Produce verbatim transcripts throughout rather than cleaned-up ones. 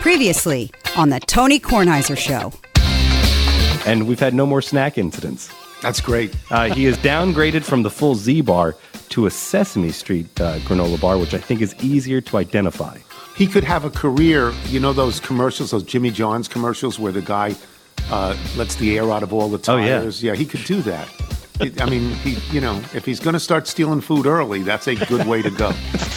Previously on the Tony Kornheiser Show. And we've had no more snack incidents. That's great. Uh, he is downgraded from the full Z bar to a Sesame Street uh, granola bar, which I think is easier to identify. He could have a career, you know those commercials, those Jimmy John's commercials where the guy uh, lets the air out of all the tires? Oh, yeah. yeah, he could do that. It, I mean, he, you know, if he's going to start stealing food early, that's a good way to go.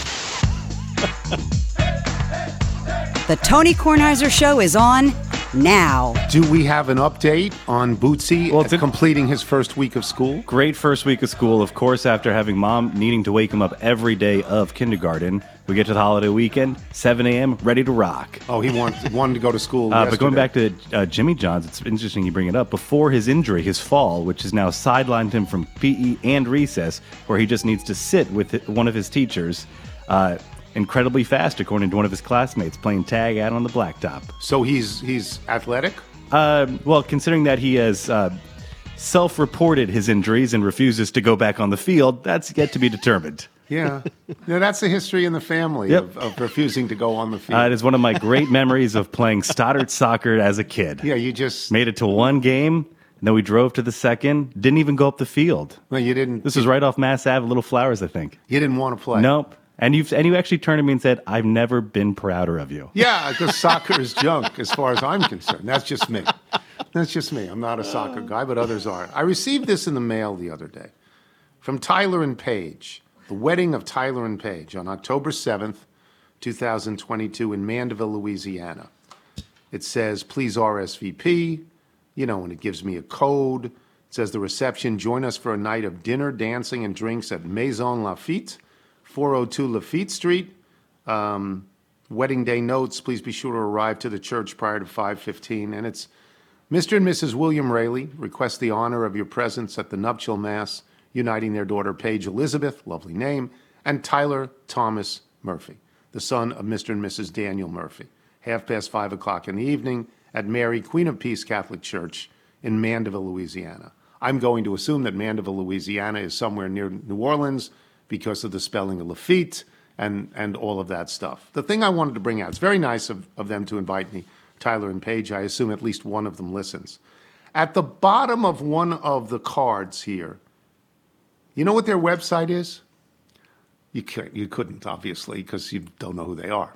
The Tony Kornheiser Show is on now. Do we have an update on Bootsy Well, it's a- completing his first week of school? Great first week of school, of course, after having mom needing to wake him up every day of kindergarten. We get to the holiday weekend, seven a.m., ready to rock. Oh, he wanted, wanted to go to school Uh, yesterday. but going back to uh, Jimmy John's, it's interesting you bring it up. Before his injury, his fall, which has now sidelined him from P E and recess, where he just needs to sit with one of his teachers, uh, incredibly fast, according to one of his classmates, playing tag out on the blacktop. So he's he's athletic? Uh, well, considering that he has uh, self-reported his injuries and refuses to go back on the field, that's yet to be determined. Yeah. yeah that's the history in the family Yep. of, of refusing to go on the field. Uh, it is one of my great memories of playing Stoddard soccer as a kid. yeah, you just... Made it to one game, and then we drove to the second, didn't even go up the field. Well, you didn't... This was right off Mass Ave, Little Flowers, I think. You didn't want to play. Nope. And you've and you actually turned to me and said, I've never been prouder of you. Yeah, because soccer is junk as far as I'm concerned. That's just me. That's just me. I'm not a soccer guy, but others are. I received this in the mail the other day from Tyler and Paige, the wedding of Tyler and Paige on October seventh, twenty twenty-two in Mandeville, Louisiana. It says, please R S V P, you know, and it gives me a code. It says the reception, join us for a night of dinner, dancing, and drinks at Maison Lafitte, four oh two Lafitte Street. Um, wedding day notes, please be sure to arrive to the church prior to five fifteen. And it's Mister and Missus William Rayleigh request the honor of your presence at the nuptial mass, uniting their daughter Paige Elizabeth, lovely name, and Tyler Thomas Murphy, the son of Mister and Missus Daniel Murphy, half past five o'clock in the evening at Mary, Queen of Peace Catholic Church in Mandeville, Louisiana. I'm going to assume that Mandeville, Louisiana is somewhere near New Orleans, because of the spelling of Lafitte and, and all of that stuff. The thing I wanted to bring out, it's very nice of, of them to invite me, Tyler and Paige. I assume at least one of them listens. At the bottom of one of the cards here, you know what their website is? You, can't, you couldn't, obviously, because you don't know who they are.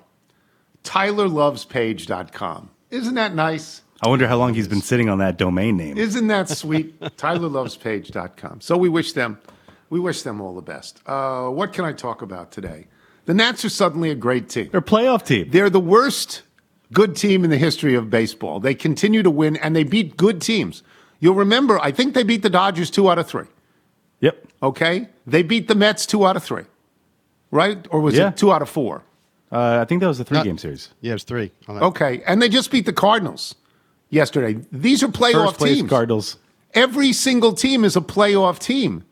Tyler Loves Paige dot com. Isn't that nice? I wonder how long he's been sitting on that domain name. Isn't that sweet? Tyler Loves Paige dot com. So we wish them... We wish them all the best. Uh, what can I talk about today? The Nats are suddenly a great team. They're a playoff team. They're the worst good team in the history of baseball. They continue to win, and they beat good teams. You'll remember, I think they beat the Dodgers two out of three. Yep. Okay? They beat the Mets two out of three. Right? Or was Yeah. it two out of four? Uh, I think that was a three-game Uh, series. Yeah, it's three. On that. Okay. And they just beat the Cardinals yesterday. These are playoff First place teams. Cardinals. Every single team is a playoff team.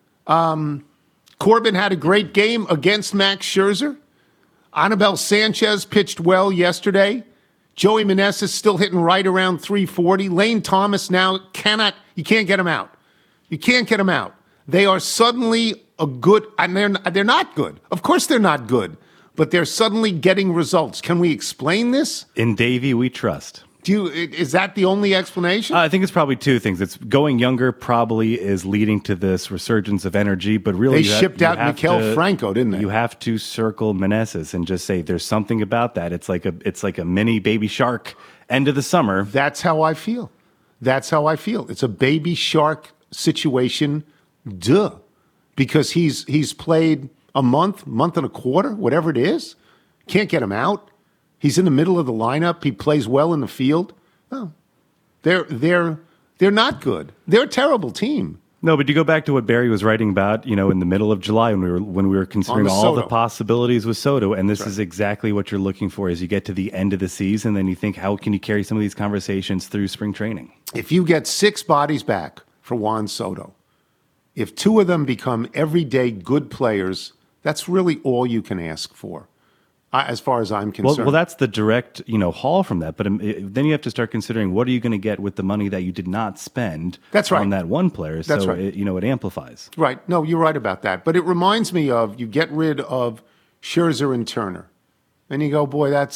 Um, Corbin had a great game against Max Scherzer. Anibal Sanchez pitched well yesterday. Joey Meneses still hitting right around three forty. Lane Thomas now cannot, you can't get him out. You can't get him out. They are suddenly a good, and they're, they're not good. Of course they're not good, but they're suddenly getting results. Can we explain this? In Davey, we trust. Do you, is that the only explanation? Uh, I think it's probably two things. It's going younger probably is leading to this resurgence of energy, but really They you ha- shipped you out have Maikel to- Franco, didn't they? You have to circle Meneses and just say there's something about that. It's like a it's like a mini baby shark end of the summer. That's how I feel. That's how I feel. It's a baby shark situation, duh. Because he's he's played a month, month and a quarter, whatever it is. Can't get him out. He's in the middle of the lineup. He plays well in the field. Oh, they're they're they're not good. They're a terrible team. No, but you go back to what Barry was writing about, you know, in the middle of July when we were when we were considering the all Soto. the possibilities with Soto, and this That's right. is exactly what you're looking for as you get to the end of the season. Then you think, how can you carry some of these conversations through spring training? If you get six bodies back for Juan Soto, if two of them become everyday good players, that's really all you can ask for. uh, as far as I'm concerned. Well, well, that's the direct, you know, haul from that. But um, it, then you have to start considering what are you going to get with the money that you did not spend That's right. on that one player. That's so, right. it, you know, it amplifies. Right. No, you're right about that. But it reminds me of you get rid of Scherzer and Turner. And you go, boy, that's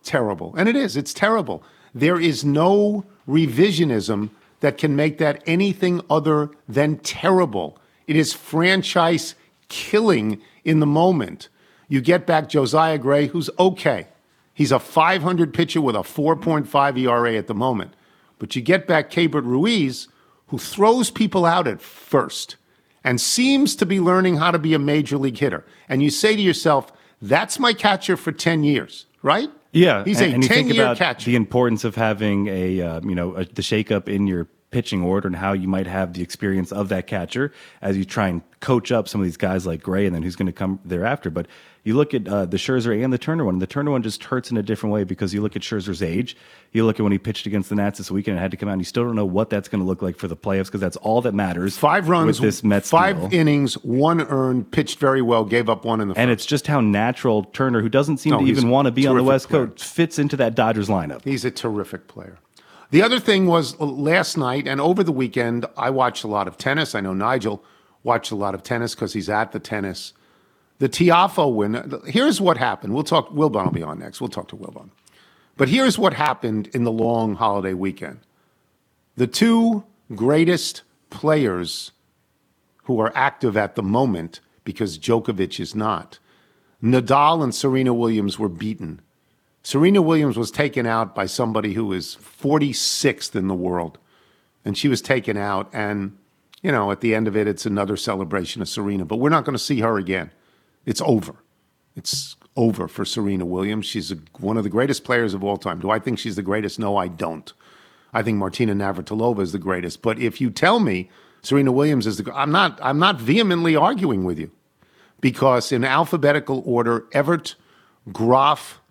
terrible. And it is. It's terrible. There is no revisionism that can make that anything other than terrible. It is franchise killing in the moment. You get back Josiah Gray, who's okay. He's a five hundred pitcher with a four point five E R A at the moment. But you get back Keibert Ruiz, who throws people out at first and seems to be learning how to be a major league hitter. And you say to yourself, that's my catcher for ten years, right? Yeah, he's and, a and you think ten-year about catcher. The importance of having a uh, you know a, the shakeup in your pitching order and how you might have the experience of that catcher as you try and coach up some of these guys like Gray and then who's going to come thereafter. But you look at uh, the Scherzer and the Turner one. And the Turner one just hurts in a different way because you look at Scherzer's age. You look at when he pitched against the Nats this weekend and had to come out, and you still don't know what that's going to look like for the playoffs because that's all that matters. Five runs, with this Mets five deal. innings, one earned, pitched very well, gave up one in the first. And it's just how natural Turner, who doesn't seem No, to he's even a want to be on the terrific West player. Coast, fits into that Dodgers lineup. He's a terrific player. The other thing was uh, last night and over the weekend, I watched a lot of tennis. I know Nigel watched a lot of tennis because he's at the tennis. The Tiafoe win. Here's what happened. We'll talk. Wilbon will be on next. We'll talk to Wilbon. But here's what happened in the long holiday weekend. The two greatest players who are active at the moment, because Djokovic is not, Nadal and Serena Williams were beaten. Serena Williams was taken out by somebody who is forty-sixth in the world. And she was taken out. And, you know, at the end of it, it's another celebration of Serena. But we're not going to see her again. It's over. It's over for Serena Williams. She's a, one of the greatest players of all time. Do I think she's the greatest? No, I don't. I think Martina Navratilova is the greatest. But if you tell me Serena Williams is the, I'm not. I'm not vehemently arguing with you, because in alphabetical order, Evert, Graf,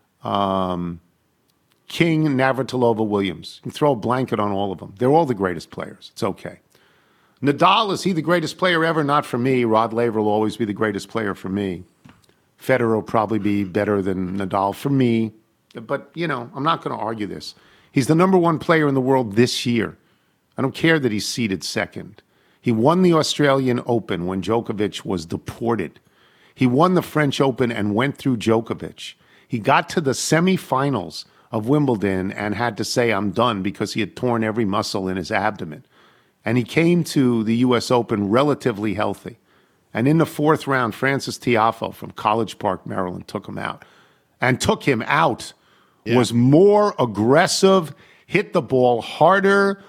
um, King, Navratilova, Williams. You can throw a blanket on all of them. They're all the greatest players. It's okay. Nadal, is he the greatest player ever? Not for me. Rod Laver will always be the greatest player for me. Federer will probably be better than Nadal for me. But, you know, I'm not going to argue this. He's the number one player in the world this year. I don't care that he's seated second. He won the Australian Open when Djokovic was deported. He won the French Open and went through Djokovic. He got to the semifinals of Wimbledon and had to say, I'm done, because he had torn every muscle in his abdomen. And he came to the U S Open relatively healthy. And in the fourth round, Francis Tiafoe from College Park, Maryland, took him out. And took him out. Yeah. Was more aggressive, hit the ball harder,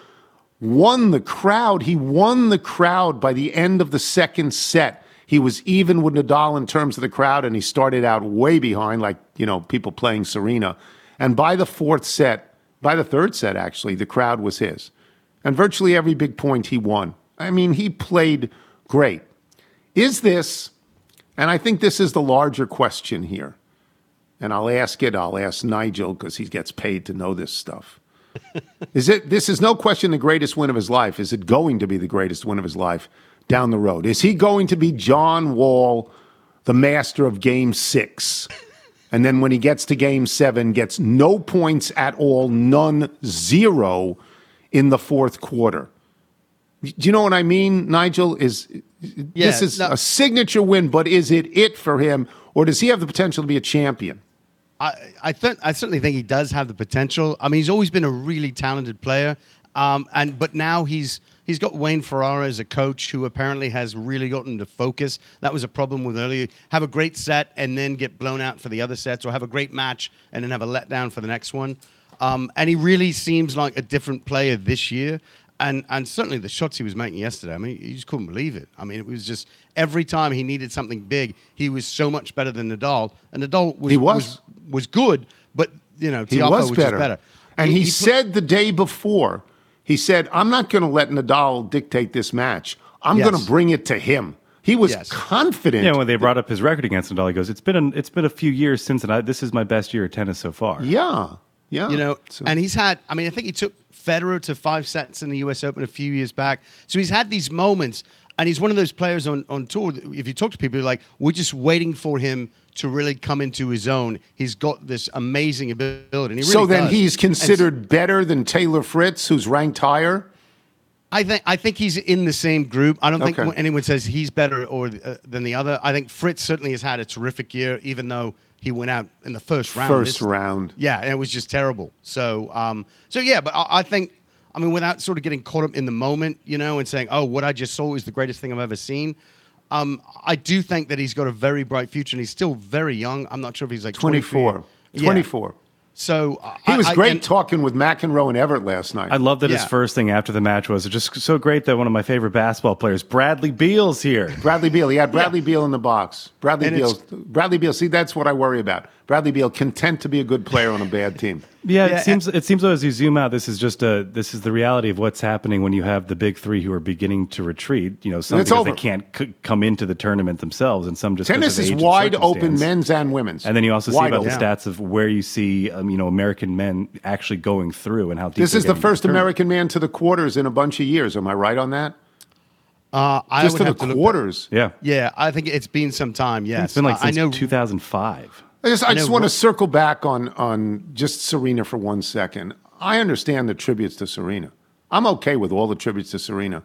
won the crowd. He won the crowd by the end of the second set. He was even with Nadal in terms of the crowd, and he started out way behind, like, you know, people playing Serena. And by the fourth set, by the third set, actually, the crowd was his. And virtually every big point he won. I mean, he played great. Is this, and I think this is the larger question here, and I'll ask it, I'll ask Nigel, because he gets paid to know this stuff. Is it, this is no question the greatest win of his life. Is it going to be the greatest win of his life down the road? Is he going to be John Wall, the master of game six? And then when he gets to game seven, gets no points at all, none, zero, in the fourth quarter. Do you know what I mean, Nigel? Is yeah, this is no, a signature win, but is it it for him, or does he have the potential to be a champion? I I, th- I certainly think he does have the potential. I mean, he's always been a really talented player, um, and but now he's he's got Wayne Ferrara as a coach who apparently has really gotten to focus. That was a problem with earlier. Have a great set and then get blown out for the other sets, or have a great match and then have a letdown for the next one. Um, and he really seems like a different player this year. And and certainly the shots he was making yesterday, I mean, you just couldn't believe it. I mean, it was just every time he needed something big, he was so much better than Nadal. And Nadal was He was. was, was good, but, you know, He Tiafoe was was better. just better. And he, he put- said the day before, he said, I'm not going to let Nadal dictate this match. I'm Yes. going to bring it to him. He was Yes. confident. Yeah, when they brought up his record against Nadal, he goes, "It's been a, it's been a few years since, and I, this is my best year at tennis so far." Yeah, yeah. You know, So- and he's had, I mean, I think he took Federer to five sets in the U S Open a few years back. So he's had these moments, and he's one of those players on, on tour. that If you talk to people, you're like, we're just waiting for him to really come into his own. He's got this amazing ability. And he really so then does. he's And considered better than Taylor Fritz, who's ranked higher? I think I think he's in the same group. I don't think Okay. anyone says he's better or uh, than the other. I think Fritz certainly has had a terrific year, even though he went out in the first round. First This- round. Yeah, and it was just terrible. So, um, so yeah, but I, I think, I mean, without sort of getting caught up in the moment, you know, and saying, oh, what I just saw is the greatest thing I've ever seen. Um, I do think that he's got a very bright future, and he's still very young. I'm not sure if he's like twenty-four. Yeah. twenty-four. So uh, He was I- I- great and- talking with McEnroe and Everett last night. I love that his Yeah. first thing after the match was just so great that one of my favorite basketball players, Bradley Beal's here. Bradley Beal. He had Bradley Beal in the box. Bradley And Beal. it's- Bradley Beal. See, that's what I worry about. Bradley Beal, content to be a good player on a bad team. Yeah, Yeah, it seems it seems though as you zoom out, this is just a this is the reality of what's happening when you have the big three who are beginning to retreat. You know, some it's because over. they can't c- come into the tournament themselves, and some just because Tennis of is age and wide open, circumstance. men's and women's. And then you also see Wide about the open. stats of where you see, um, you know, American men actually going through and how deep This they're is the getting into first tournament. American man to the quarters in a bunch of years. Am I right on that? Uh, I Just would to the have to look- quarters. Yeah, Yeah, I think it's been some time. Yes, it's been like I, I since know. two thousand five. I just, I I just know want to Ro- circle back on, on just Serena for one second. I understand the tributes to Serena. I'm okay with all the tributes to Serena.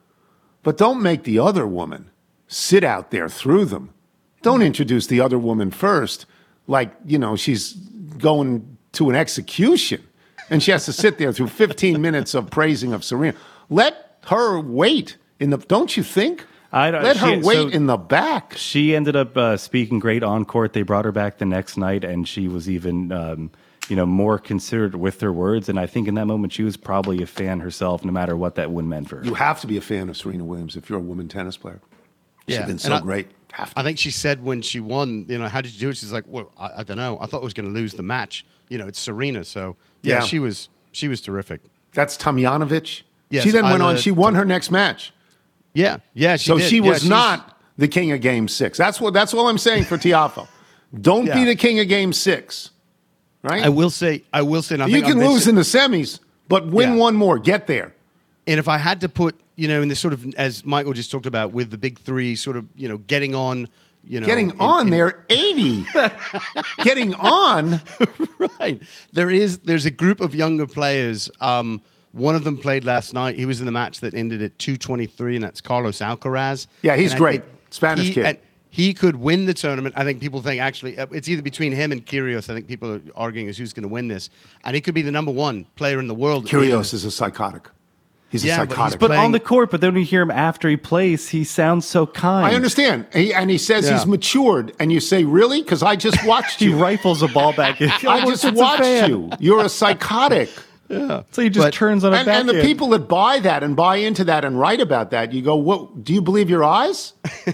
But don't make the other woman sit out there through them. Don't introduce the other woman first, like, you know, she's going to an execution and she has to sit there through fifteen minutes of praising of Serena. Let her wait in the, don't you think? I don't- Let her she- wait so- in the back. She ended up uh, speaking great on court. They brought her back the next night, and she was even, um, you know, more considered with her words. And I think in that moment, she was probably a fan herself, no matter what that win meant for her. You have to be a fan of Serena Williams if you're a woman tennis player. She's Yeah, been and so I- great. Have to. I think she said when she won, you know, how did you do it? She's like, well, I, I don't know. I thought I was going to lose the match. You know, it's Serena. So yeah, Yeah. she was she was terrific. That's Tomjanovic. Yes, she then went Isla- on. She won her next match. Yeah, yeah. She So did. she Yeah, was she's- not the king of Game Six. That's what. That's all I'm saying for Tiafoe. Don't be Yeah. the king of Game Six. Right. I will say. I will say. And I you think can on this- lose in the semis, but win Yeah. one more. Get there. And if I had to put, you know, in this sort of, as Michael just talked about, with the big three, sort of, you know, getting on, you know, Getting in- on in- there, eighty. Getting on. right. There is. There's a group of younger players. Um, one of them played last night. He was in the match that ended at two twenty-three, and that's Carlos Alcaraz. Yeah, he's And I great. think Spanish he, kid. and he could win the tournament. I think people think actually uh, it's either between him and Kyrgios. I think people are arguing as who's going to win this, and he could be the number one player in the world. Kyrgios is a psychotic. He's Yeah, a but he's psychotic. But playing- on the court, but then when you hear him after he plays, he sounds so kind. I understand. He, and he says Yeah. he's matured. And you say, really? Because I just watched He you. rifles a ball back in. I just watched you. You're a psychotic. So he just But- turns on a And, and the backhand. people that buy that and buy into that and write about that, you go, "What? Do you believe your eyes?"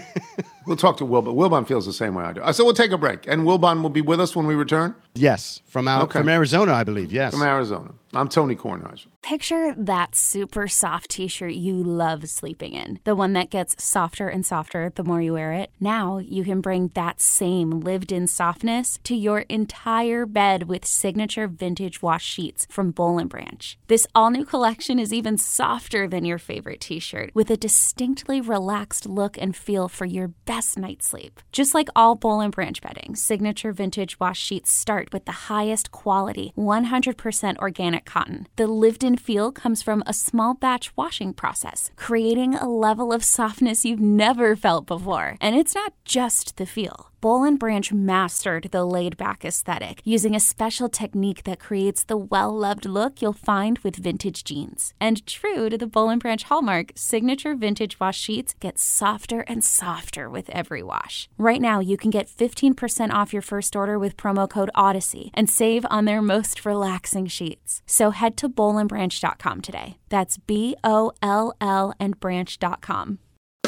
We'll talk to Wilbon. Wilbon feels the same way I do. Uh, So we'll take a break. And Wilbon will be with us when we return Yes, from out, Okay. from Arizona, I believe. Yes. from Arizona. I'm Tony Kornheiser. Picture that super soft t-shirt you love sleeping in. The one that gets softer and softer the more you wear it. Now you can bring that same lived-in softness to your entire bed with signature vintage wash sheets from Boll and Branch. This all-new collection is even softer than your favorite t-shirt with a distinctly relaxed look and feel for your best night's sleep. Just like all Boll and Branch bedding, signature vintage wash sheets start with the highest quality, one hundred percent organic cotton. The lived-in feel comes from a small batch washing process, creating a level of softness you've never felt before. And it's not just the feel. Boll and Branch mastered the laid-back aesthetic using a special technique that creates the well-loved look you'll find with vintage jeans. And true to the Boll and Branch hallmark, signature vintage wash sheets get softer and softer with every wash. Right now, you can get fifteen percent off your first order with promo code Odyssey and save on their most relaxing sheets. So head to boll and branch dot com today. That's B O L L and branch dot com.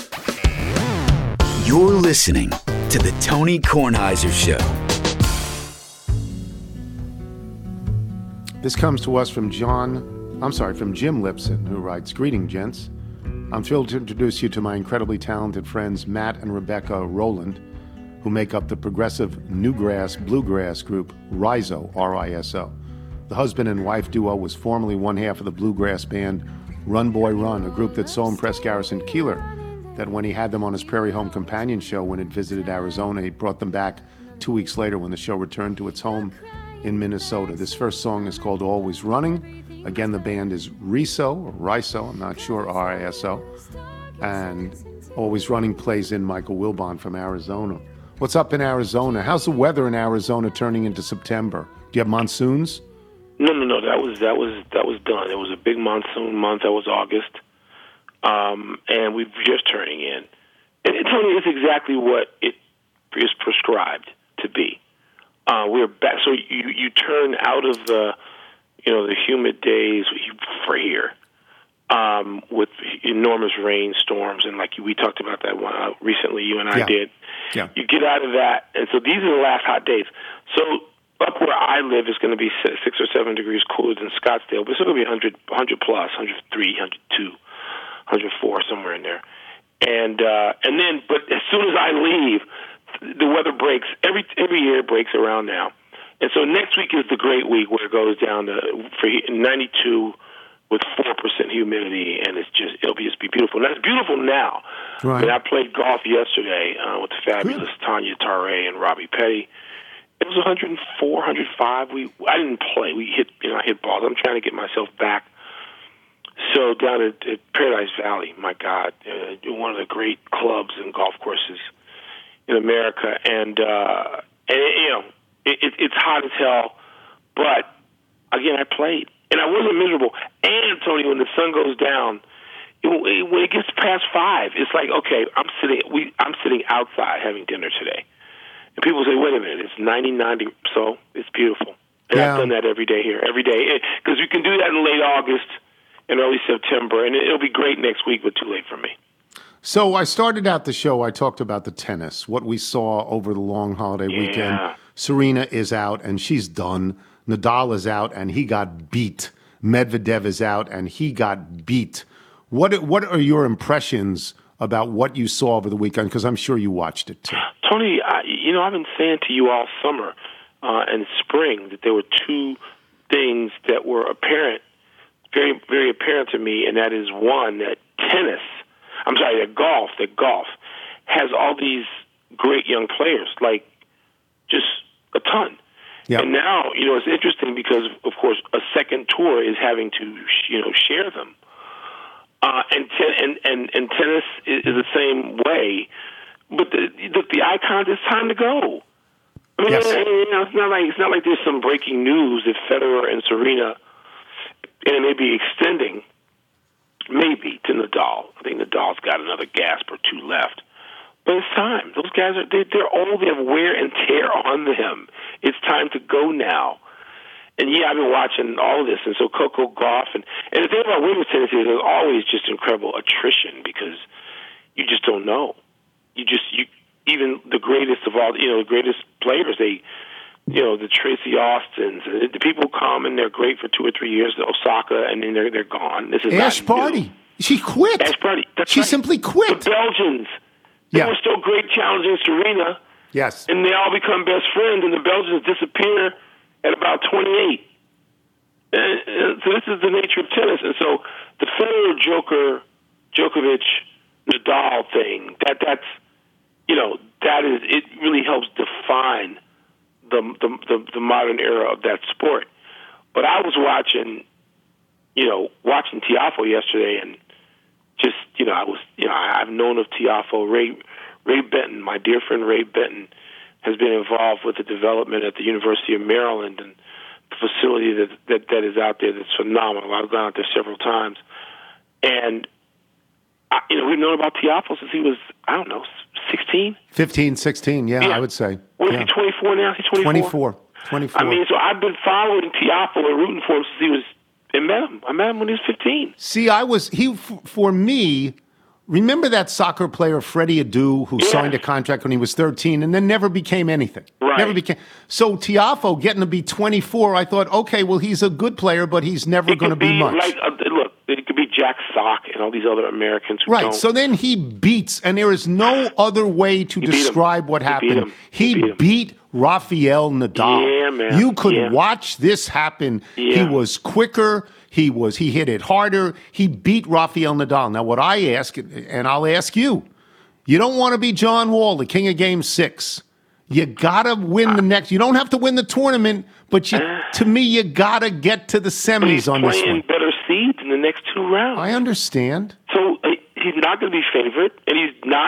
You're listening to the Tony Kornheiser Show. This comes to us from John, I'm sorry, from Jim Lipson, who writes, "Greeting, gents. I'm thrilled to introduce you to my incredibly talented friends Matt and Rebecca Rowland, who make up the progressive newgrass bluegrass group Riso, R I S O. The husband and wife duo was formerly one half of the bluegrass band Run Boy Run, a group that so impressed Garrison Keillor that when he had them on his Prairie Home Companion show when it visited Arizona, he brought them back two weeks later when the show returned to its home in Minnesota. This first song is called Always Running. Again, the band is Riso, or Riso, I'm not sure, R I S O. And Always Running plays in Michael Wilbon from Arizona. What's up in Arizona? How's the weather in Arizona turning into September? Do you have monsoons? No, no, no. That was that was that was done. It was a big monsoon month. That was August, um, and we're just turning in. And it, Tony, it's exactly what it is prescribed to be. Uh, we're back. So you you turn out of the you know the humid days for here um, with enormous rainstorms, and like we talked about that one uh, recently. You and I Yeah. did. Yeah. You get out of that, and so these are the last hot days. So up where I live is going to be six or seven degrees cooler than Scottsdale, but it's going to be one hundred, one hundred plus, one hundred three, one hundred two, one hundred four, somewhere in there. And uh, and then, but as soon as I leave, the weather breaks. Every every year it breaks around now. And so next week is the great week where it goes down to for ninety-two with four percent humidity, and it's just it'll be just be beautiful. And that's beautiful now. Right. I mean, I played golf yesterday uh, with the fabulous Good. Tanya Tarre and Robbie Petty. It was one hundred four, one hundred five. We I didn't play. We hit you know I hit balls. I'm trying to get myself back. So down at, at Paradise Valley, my God, uh, one of the great clubs and golf courses in America, and and, and you know, it, it, it's hot as hell. But again, I played, and I wasn't miserable. And Tony, when the sun goes down, it, it, when it gets past five, it's like, okay, I'm sitting, we, I'm sitting outside having dinner today, and people say, wait a minute, it's ninety-nine degrees, so it's beautiful. And Yeah. I've done that every day here, every day, because you can do that in late August and early September, and it'll be great next week, but too late for me. So I started out the show, I talked about the tennis, what we saw over the long holiday Yeah. weekend. Serena is out, and she's done. Nadal is out, and he got beat. Medvedev is out, and he got beat. What What are your impressions about what you saw over the weekend? Because I'm sure you watched it, too. Tony, I, you know, I've been saying to you all summer uh, and spring that there were two things that were apparent, very, very apparent to me, and that is one, that tennis, I'm sorry, that golf, that golf has all these great young players, like just a ton. Yeah. And now, you know, it's interesting because, of course, a second tour is having to, you know, share them. Uh, and, ten, and and and tennis is, is the same way. But the, the the icons, it's time to go. I mean, Yes. you know, it's not like it's not like there's some breaking news that Federer and Serena, and it may be extending, maybe to Nadal. I think Nadal's got another gasp or two left. But it's time. Those guys are they, they're old. They have wear and tear on them. It's time to go now. And yeah, I've been watching all of this, and so Coco Gauff, and and the thing about women's tennis is there's always just incredible attrition because you just don't know. You just you even the greatest of all, you know, the greatest players, they, you know, the Tracy Austins, the people come and they're great for two or three years, the Osaka, and then they're they're gone. This is Ash not Barty. new. She quit. Ash Barty. That's She right. simply quit. The Belgians. They Yeah. were still great challenging Serena. Yes. And they all become best friends, and the Belgians disappear at about twenty-eight. And, and so this is the nature of tennis. And so the Federer, Joker, Djokovic, Nadal thing, that that's, you know, that is, it really helps define the, the, the, the modern era of that sport. But I was watching, you know, watching Tiafoe yesterday, and just, you know, I was, you know, I've known of Tiafoe. Ray, Ray Benton, my dear friend Ray Benton, has been involved with the development at the University of Maryland and the facility that, that, that is out there that's phenomenal. I've gone out there several times. And, I, you know, we've known about Tiafoe since he was, I don't know, sixteen? fifteen, sixteen, yeah, Yeah. I would say. What is Yeah. he, twenty-four now? Is he twenty-four? twenty-four. twenty-four. I mean, so I've been following Tiafoe and rooting for him since he was, and met him. I met him when he was fifteen. See, I was, he, f- for me, remember that soccer player, Freddie Adu, who Yeah. signed a contract when he was thirteen and then never became anything? Right. Never became. So Tiafoe getting to be twenty-four, I thought, okay, well, he's a good player, but he's never It going to could be, be much. like, uh, look, it could be Jack Sock and all these other Americans who Right. don't. So then he beats, and there is no other way to beat him. describe what He beat happened. him. He, He beat him. beat Rafael Nadal. Yeah, man. You could Yeah. watch this happen. He Yeah. was quicker. He was. He hit it harder. He beat Rafael Nadal. Now, what I ask, and I'll ask you, you don't want to be John Wall, the king of Game Six. You gotta win the next. You don't have to win the tournament, but you, to me, you gotta get to the But semis he's on this playing one. better seeds in the next two rounds. I understand. So uh, he's not going to be favored, and he's not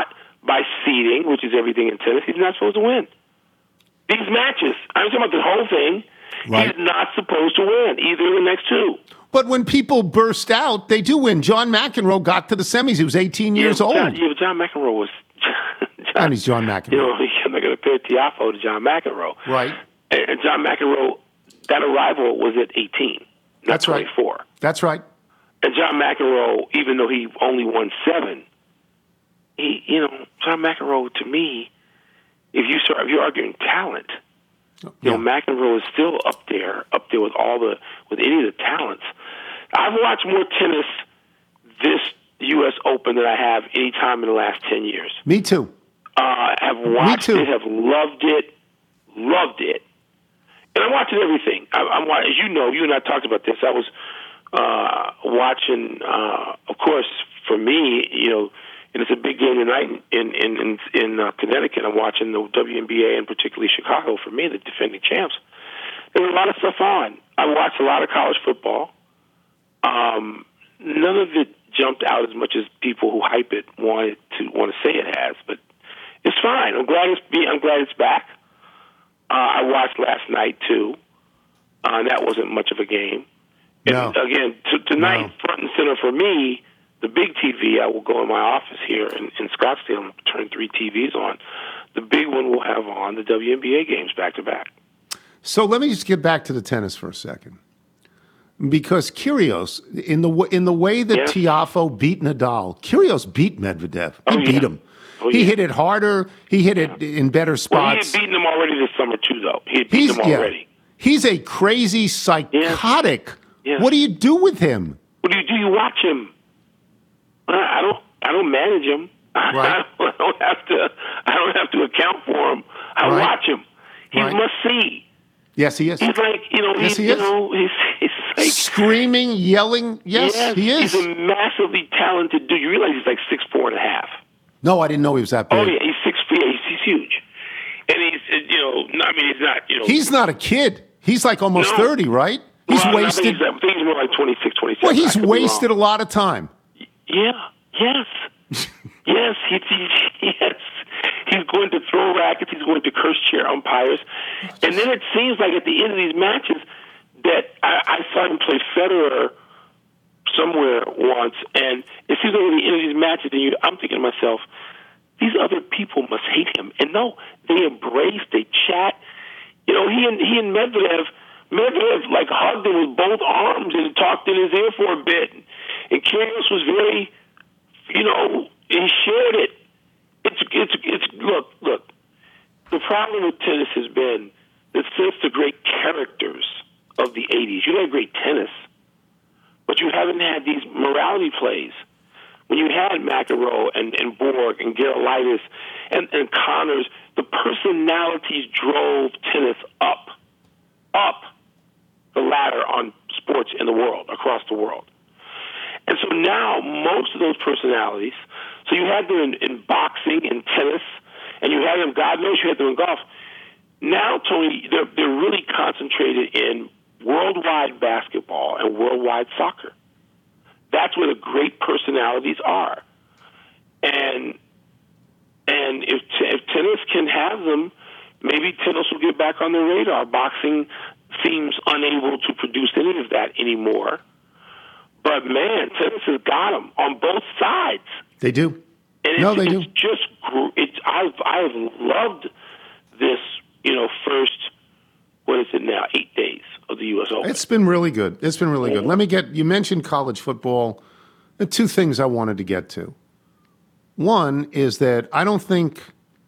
by seeding, which is everything in tennis, he's not supposed to win. These matches, I'm talking about the whole thing, Right. he's not supposed to win, either of the next two. But when people burst out, they do win. John McEnroe got to the semis. He was eighteen years yeah, old. John, yeah, but John McEnroe was... John, And he's John McEnroe. You know, I'm not going to compare Tiafoe to John McEnroe. Right. And, and John McEnroe, that arrival was at eighteen, not That's right. twenty-four. That's right. And John McEnroe, even though he only won seven, he, you know, John McEnroe, to me, if you start, if you're arguing talent, you Yeah. know, McEnroe is still up there, up there with all the, with any of the talents. I've watched more tennis this U S Open than I have any time in the last ten years. Me too. Uh, have watched too. it, have loved it, loved it. And I'm watching everything. I, I'm watching, as you know, you and I talked about this. I was uh, watching, uh, of course, for me, you know, and it's a big game tonight in in in, in uh, Connecticut. I'm watching the W N B A and particularly Chicago. For me, the defending champs. There's a lot of stuff on. I watched a lot of college football. Um, none of it jumped out as much as people who hype it wanted to want to say it has, but it's fine. I'm glad it's be, I'm glad it's back. Uh, I watched last night too, uh, and that wasn't much of a game. No. And again, t- tonight, No. front and center for me, the big T V. I will go in my office here in, in Scottsdale and turn three T Vs on. The big one will have on the W N B A games back to back. So let me just get back to the tennis for a second, because Kyrgios, in the w- in the way that Yeah. Tiafoe beat Nadal, Kyrgios beat Medvedev. He Oh, beat yeah. him. Oh, he yeah. hit it harder. He hit it in better Well, he spots. had beaten them already this summer too, though. He had beaten He's them yeah. already. He's a crazy psychotic. Yeah. What do you do with him? What do you do? You watch him. I don't. I don't manage him. Right. I don't have to. I don't have to account for him. I Right. watch him. He's Right. must see. Yes, he is. He's like you know. Yes, he's, he you is. know. He's, he's like Screaming, yelling. Yes, he is. He's a massively talented dude. You realize he's like six four and a half. No, I didn't know he was that big. Oh yeah, he's six feet. He's, he's huge, and he's uh, you know. I mean, he's not you know. He's not a kid. He's like almost No. thirty, right? He's well, I wasted. think he's, I think he's more like twenty-six, twenty-seven. Well, I he's could be wasted a wrong. lot of time. Yeah. Yes. yes. He, he, yes. He's going to throw rackets. He's going to curse chair umpires, and then it seems like at the end of these matches that I, I saw him play Federer somewhere once, and it seems like at the end of these matches, and you, I'm thinking to myself, these other people must hate him. And no, they embrace, they chat. You know, he and he and Medvedev, Medvedev like hugged him with both arms and talked in his ear for a bit. And Kyrgios was very, you know, he shared it. It's it's it's look look. The problem with tennis has been that since the great characters of the eighties, you had great tennis, but you haven't had these morality plays. When you had McEnroe and, and Borg and Gerolaitis and, and Connors, the personalities drove tennis up, up the ladder on sports in the world, across the world. And so now most of those personalities, so you had them in, in boxing and tennis, and you had them, God knows you had them in golf. Now, Tony, they're, they're really concentrated in worldwide basketball and worldwide soccer. That's where the great personalities are. And and if t- if tennis can have them, maybe tennis will get back on the radar. Boxing seems unable to produce any of that anymore. But, man, tennis has got them on both sides. They do. And it's, No, they it's do. just, gr- it's, I've, I've loved this, you know, first, what is it now, eight days of the U S Open. It's been really good. It's been really good. Let me get, you mentioned college football. There are two things I wanted to get to. One is that I don't think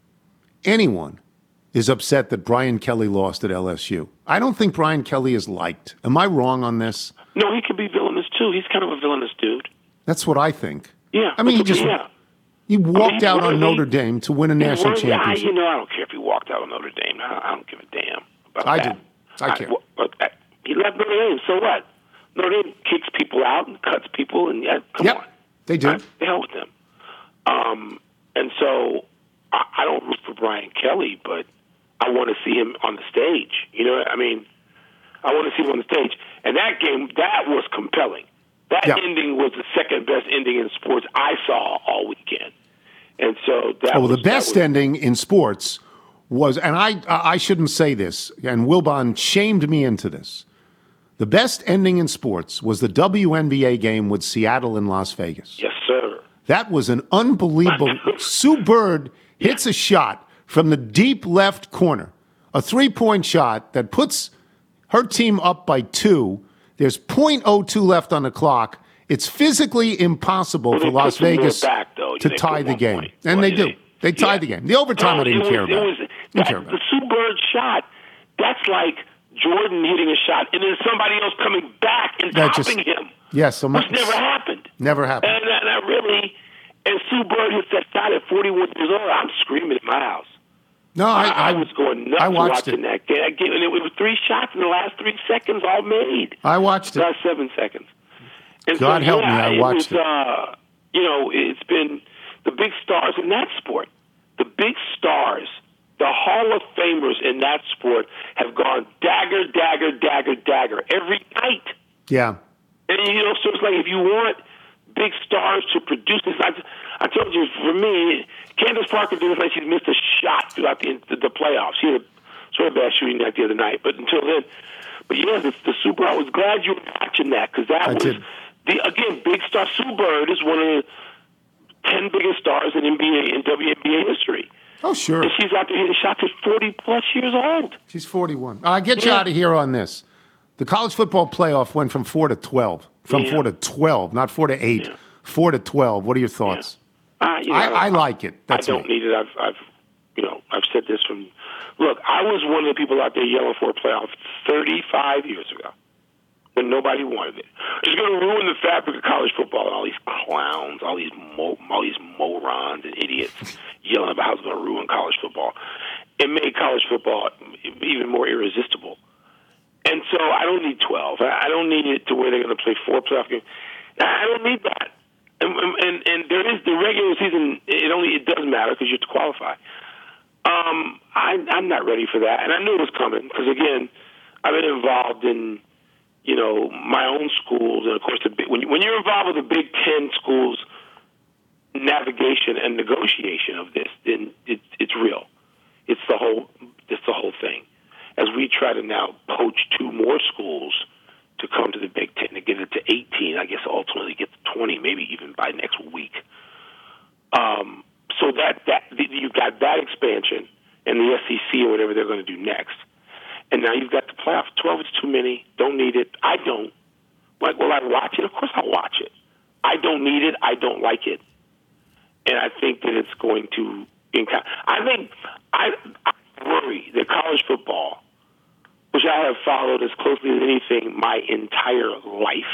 anyone is upset that Brian Kelly lost at L S U. I don't think Brian Kelly is liked. Am I wrong on this? No, he could be villainous, too. He's kind of a villainous dude. That's what I think. Yeah. I mean, he that's just what- yeah. he walked he's out on worthy. Notre Dame to win a national He's worthy. I, championship. you know, I don't care if he walked out on Notre Dame. I, I don't give a damn about I that. do. I care. well, but, uh, he left Notre Dame, so what? Notre Dame kicks people out and cuts people, and yeah, come Yep, on. they do. Right? The hell with them. Um, and so I, I don't root for Brian Kelly, but I want to see him on the stage. You know, I mean, I want to see him on the stage. And that game, that was compelling. That Yeah. ending was the second best ending in sports I saw all weekend. And so that Oh, was, the best was, ending in sports was, and I I shouldn't say this, and Wilbon shamed me into this. The best ending in sports was the W N B A game with Seattle and Las Vegas. Yes, sir. That was an unbelievable. Sue Bird hits a shot from the deep left corner, a three-point shot that puts her team up by two. There's point oh two left on the clock. It's physically impossible well, for Las Vegas back, though. to They tie the game. Point. And well, they do. They tied yeah. the game. The overtime no, I didn't was, care about. It was, didn't that, care about. The Sue Bird shot, that's like Jordan hitting a shot and then somebody else coming back and That topping just, him. Yes. So which never happened. Never happened. And, and I really, and Sue Bird hits that shot at forty-one years old. I'm screaming in my house. No, I, I, I was going nuts I watched watching it. that game. That game. And it was three shots in the last three seconds, all made. I watched it. Last seven seconds. And God so, help yeah, me, I watched it. it. Was, uh, you know, it's been the big stars in that sport. The big stars, the Hall of Famers in that sport have gone dagger, dagger, dagger, dagger every night. Yeah. And, you know, so it's like if you want big stars to produce this, I, I told you, for me, Candace Parker didn't like she's missed a shot throughout the, the, the playoffs. She had a sort of bad shooting night the other night, but until then, but yeah, the, the Super, I was glad you were watching that because that I was, did. the again, big star. Sue Bird is one of the ten biggest stars in N B A and W N B A history. Oh, sure. And she's out there hitting shots at forty plus years old. She's forty-one. I'll get you Yeah. out of here on this. The college football playoff went from four to twelve. From Yeah. four to twelve, not four to eight. Yeah. Four to twelve. What are your thoughts? Uh, you know, I, I like it. That's I don't me. need it. I've, I've, you know, I've said this from. Look, I was one of the people out there yelling for a playoff thirty-five years ago when nobody wanted it. It's going to ruin the fabric of college football and all these clowns, all these mo- all these morons and idiots yelling about how it's going to ruin college football. It made college football even more irresistible. And so I don't need twelve. I don't need it to where they're going to play four playoff games. I don't need that. And, and and there is the regular season. It only it does matter because you have to qualify. Um, I, I'm not ready for that, and I knew it was coming because again, I've been involved in you know my own schools, and of course, the big, when you, when you're involved with the Big Ten schools, navigation and negotiation of this, then it, it's real. It's the whole. It's the whole thing. As we try to now poach two more schools to come to the Big Ten to get it to eighteen, I guess ultimately get to twenty, maybe even by next week. Um, so that that you've got that expansion and the S E C or whatever they're going to do next, and now you've got the playoff. twelve is too many. Don't need it. I don't. Like, will I watch it? Of course I'll watch it. I don't need it. I don't like it, and I think that it's going to. I think I, I worry that college football, which I have followed as closely as anything my entire life,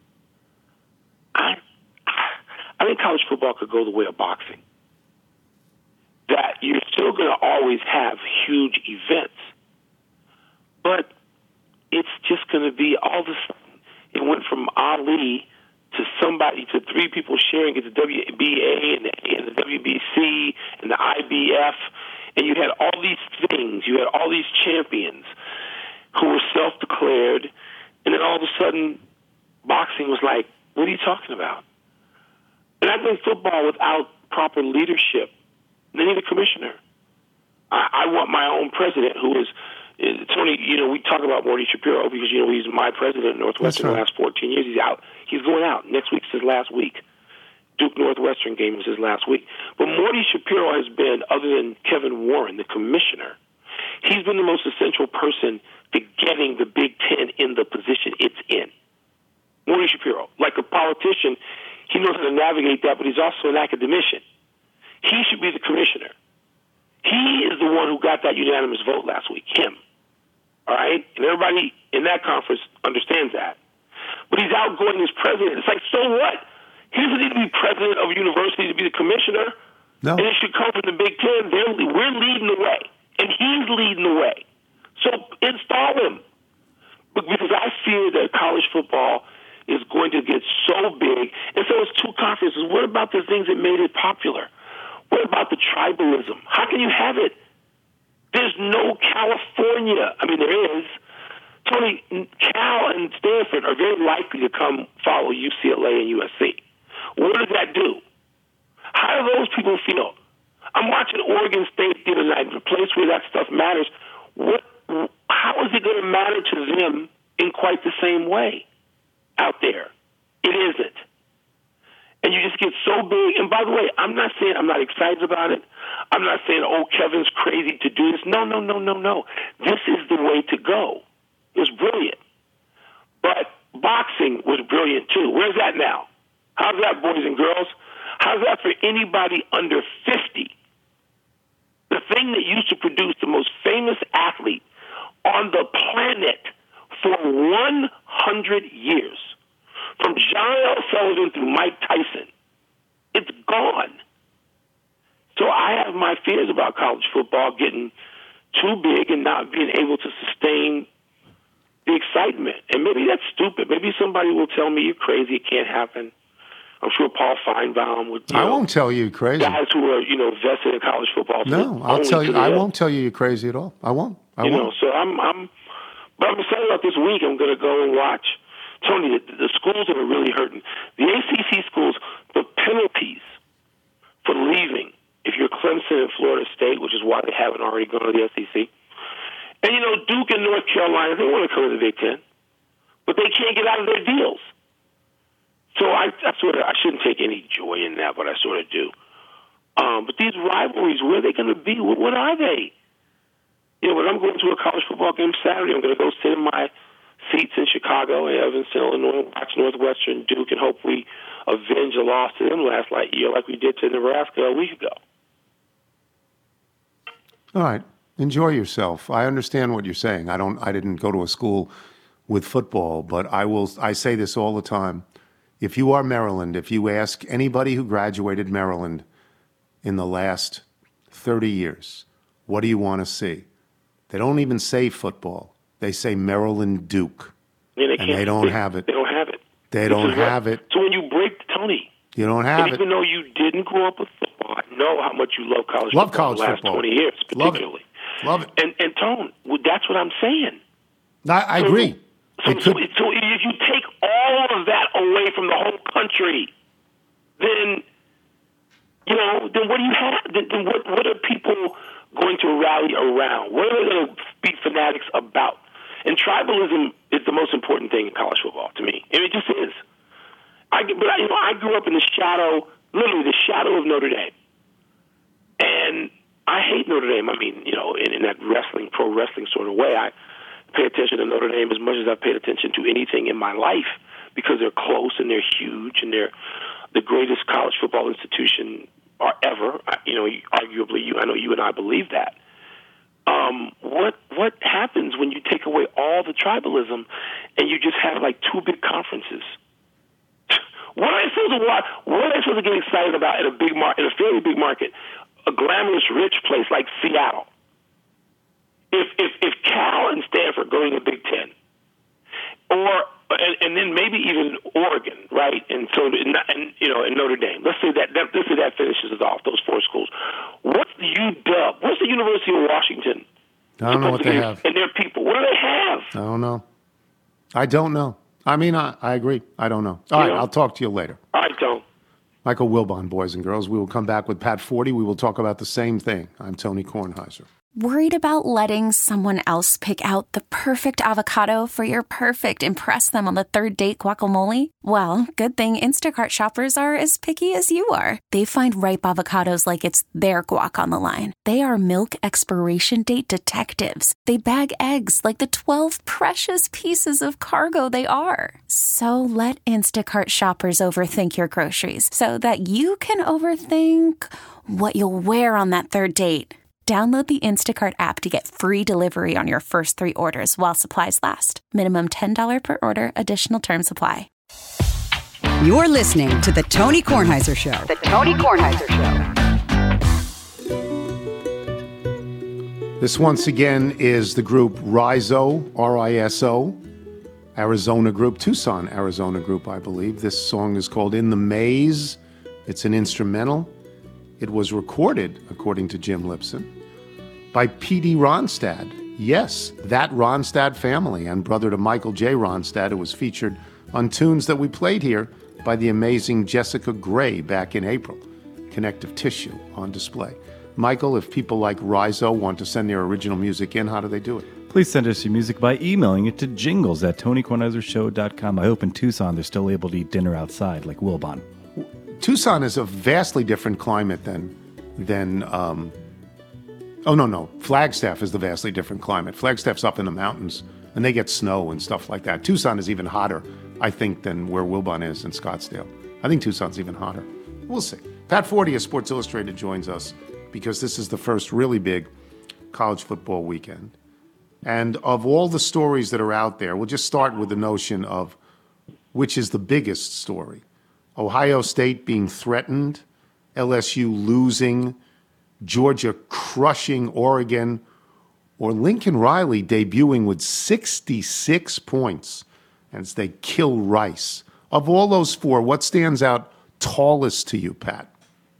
I, I think college football could go the way of boxing. That you're still going to always have huge events, but it's just going to be all of a sudden. It went from Ali to somebody to three people sharing it, the W B A and the, and the W B C and the I B F, and you had all these things. You had all these champions who were self-declared, and then all of a sudden, boxing was like, what are you talking about? And I think football, without proper leadership, they need a commissioner. I, I want my own president who is, is, Tony, you know, we talk about Morty Shapiro because, you know, he's my president at Northwestern right. the last fourteen years. He's out. He's going out. Next week's his last week. Duke Northwestern game was his last week. But Morty Shapiro has been, other than Kevin Warren, the commissioner, he's been the most essential person to getting the Big Ten in the position it's in. Morty Shapiro, like a politician, he knows how to navigate that, but he's also an academician. He should be the commissioner. He is the one who got that unanimous vote last week, him. All right? And everybody in that conference understands that. But he's outgoing as president. It's like, so what? He doesn't need to be president of a university to be the commissioner. No. And it should come from the Big Ten. They're, we're leading the way. And he's leading the way. So install him. Because I fear that college football is going to get so big. And so it's two conferences. What about the things that made it popular? What about the tribalism? How can you have it? There's no California. I mean, there is. Tony, Cal and Stanford are very likely to come follow U C L A and U S C. What does that do? How How do those people feel? I'm watching Oregon State the other night, the place where that stuff matters. What? How is it going to matter to them in quite the same way out there? It isn't. And you just get so big. And by the way, I'm not saying I'm not excited about it. I'm not saying, oh, Kevin's crazy to do this. No, no, no, no, no. This is the way to go. It was brilliant. But boxing was brilliant, too. Where's that now? How's that, boys and girls? How's that for anybody under fifty? The thing that used to produce the most famous athlete on the planet for one hundred years, from John L. Sullivan through Mike Tyson, it's gone. So I have my fears about college football getting too big and not being able to sustain the excitement. And maybe that's stupid. Maybe somebody will tell me you're crazy, it can't happen. I'm sure Paul Feinbaum would. You I know, won't tell you you're crazy. Guys who are, you know, vested in college football. No, I'll tell you. I won't tell you you're crazy at all. I won't. I you won't. know, so I'm, I'm, but I'm excited about this week. I'm going to go and watch. Tony, the, the schools that are really hurting. The A C C schools, the penalties for leaving, if you're Clemson and Florida State, which is why they haven't already gone to the S E C. And, you know, Duke and North Carolina, they want to come to the Big Ten, but they can't get out of their deals. So I, I sort of, I shouldn't take any joy in that, but I sort of do. Um, but these rivalries, where are they going to be? What, what are they? You know, when I'm going to a college football game Saturday, I'm going to go sit in my seats in Chicago, Evanston, Illinois, watch Northwestern, Duke, and hope we avenge a loss to them last like year, like we did to Nebraska a week ago. All right, enjoy yourself. I understand what you're saying. I don't. I didn't go to a school with football, but I will. I say this all the time. If you are Maryland, if you ask anybody who graduated Maryland in the last thirty years, what do you want to see? They don't even say football. They say Maryland Duke. Yeah, they and they don't they, have it. They don't have it. They this don't have what, it. So when you break, Tony, you don't have and it. even though you didn't grow up with football, I know how much you love college love football college the last football. twenty years, particularly. Love it. Love it. And, and Tone, well, that's what I'm saying. I, I so, agree. So, it so, could, so if you take all of that away from the whole country, then, you know, then what do you have? Then, then what, what are people going to rally around? What are they going to be fanatics about? And tribalism is the most important thing in college football to me. And it just is. I, but, I, you know, I grew up in the shadow, literally the shadow of Notre Dame. And I hate Notre Dame. I mean, you know, in, in that wrestling, pro wrestling sort of way. I pay attention to Notre Dame as much as I've paid attention to anything in my life because they're close and they're huge and they're the greatest college football institution or ever. You know, arguably, you, I know you and I believe that. Um, what what happens when you take away all the tribalism and you just have like two big conferences? What are they supposed to watch? What are they supposed to get excited about in a big mar- in a fairly big market, a glamorous, rich place like Seattle? If if if Cal and Stanford go to the Big Ten, or and, and then maybe even Oregon, right? And so, and, you know, and Notre Dame. Let's say that, that let's say that finishes it off. Those four schools. What's the U W? What's the University of Washington? I don't know what they have. And their people. What do they have? I don't know. I don't know. I mean, I, I agree. I don't know. All you right, know? I'll talk to you later. All right, don't. Michael Wilbon, boys and girls. We will come back with Pat Forty. We will talk about the same thing. I'm Tony Kornheiser. Worried about letting someone else pick out the perfect avocado for your perfect impress them on the third date guacamole? Well, good thing Instacart shoppers are as picky as you are. They find ripe avocados like it's their guac on the line. They are milk expiration date detectives. They bag eggs like the twelve precious pieces of cargo they are. So let Instacart shoppers overthink your groceries so that you can overthink what you'll wear on that third date. Download the Instacart app to get free delivery on your first three orders while supplies last. Minimum ten dollars per order. Additional terms apply. You're listening to The Tony Kornheiser Show. The Tony Kornheiser Show. This once again is the group Riso, R I S O, Arizona group, Tucson, Arizona group, I believe. This song is called In the Maze. It's an instrumental. It was recorded, according to Jim Lipson, by P D Ronstadt. Yes, that Ronstadt family, and brother to Michael J. Ronstadt, who was featured on tunes that we played here by the amazing Jessica Gray back in April. connective tissue on display. Michael, if people like Rizzo want to send their original music in, how do they do it? Please send us your music by emailing it to jingles at tony kornheiser show dot com. I hope in Tucson they're still able to eat dinner outside like Wilbon. Tucson is a vastly different climate than, than um, oh, no, no. Flagstaff is the vastly different climate. Flagstaff's up in the mountains, and they get snow and stuff like that. Tucson is even hotter, I think, than where Wilbon is in Scottsdale. I think Tucson's even hotter. We'll see. Pat Forty of Sports Illustrated joins us because this is the first really big college football weekend. And of all the stories that are out there, we'll just start with the notion of which is the biggest story. Ohio State being threatened, L S U losing, Georgia crushing Oregon, or Lincoln Riley debuting with sixty-six points as they kill Rice. Of all those four, what stands out tallest to you, Pat?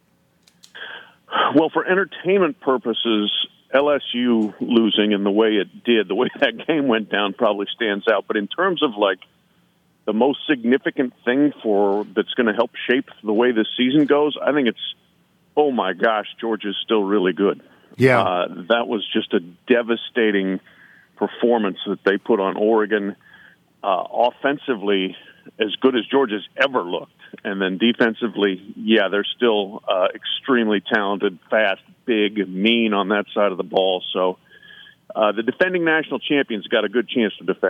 Well, for entertainment purposes, L S U losing in the way it did, the way that game went down probably stands out. But in terms of, like, the most significant thing for that's going to help shape the way this season goes, I think it's, oh, my gosh, Georgia's still really good. Yeah. Uh, that was just a devastating performance that they put on Oregon. Uh, offensively, as good as Georgia's ever looked. And then defensively, yeah, they're still uh, extremely talented, fast, big, mean on that side of the ball. So uh, the defending national champions got a good chance to defend.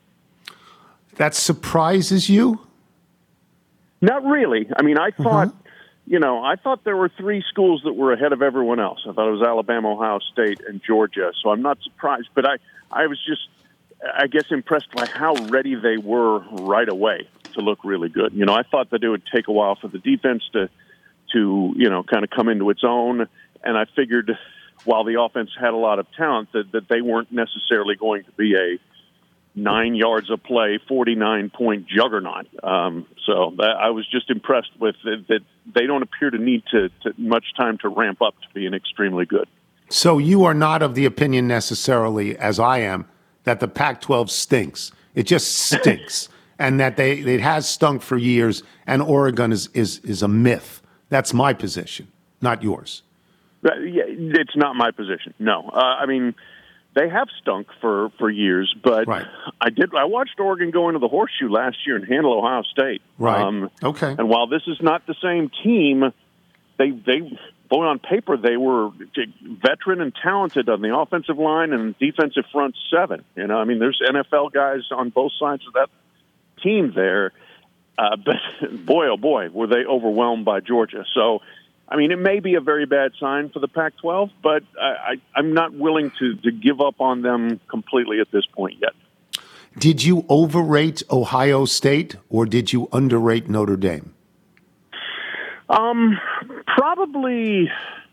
That surprises you? Not really. I mean, I thought, Uh-huh. you know, I thought there were three schools that were ahead of everyone else. I thought it was Alabama, Ohio State, and Georgia. So I'm not surprised. But I, I was just, I guess, impressed by how ready they were right away to look really good. You know, I thought that it would take a while for the defense to, to you know, kind of come into its own. And I figured while the offense had a lot of talent, that, that they weren't necessarily going to be a nine yards a play, forty-nine point juggernaut. Um, so that, I was just impressed with that, that they don't appear to need to, to much time to ramp up to being extremely good. So you are not of the opinion necessarily, as I am, that the Pac twelve stinks. It just stinks. And that they it has stunk for years, and Oregon is, is, is a myth. That's my position, not yours. Uh, yeah, it's not my position, no. Uh, I mean, they have stunk for, for years, but right. I did. I watched Oregon go into the horseshoe last year and handle Ohio State. Right. Um, okay. And while this is not the same team, they they boy, on paper they were veteran and talented on the offensive line and defensive front seven. You know, I mean, there's N F L guys on both sides of that team there. Uh, but boy, oh boy, were they overwhelmed by Georgia. So, I mean, it may be a very bad sign for the Pac twelve, but I, I, I'm not willing to, to give up on them completely at this point yet. Did you overrate Ohio State or did you underrate Notre Dame? Um, probably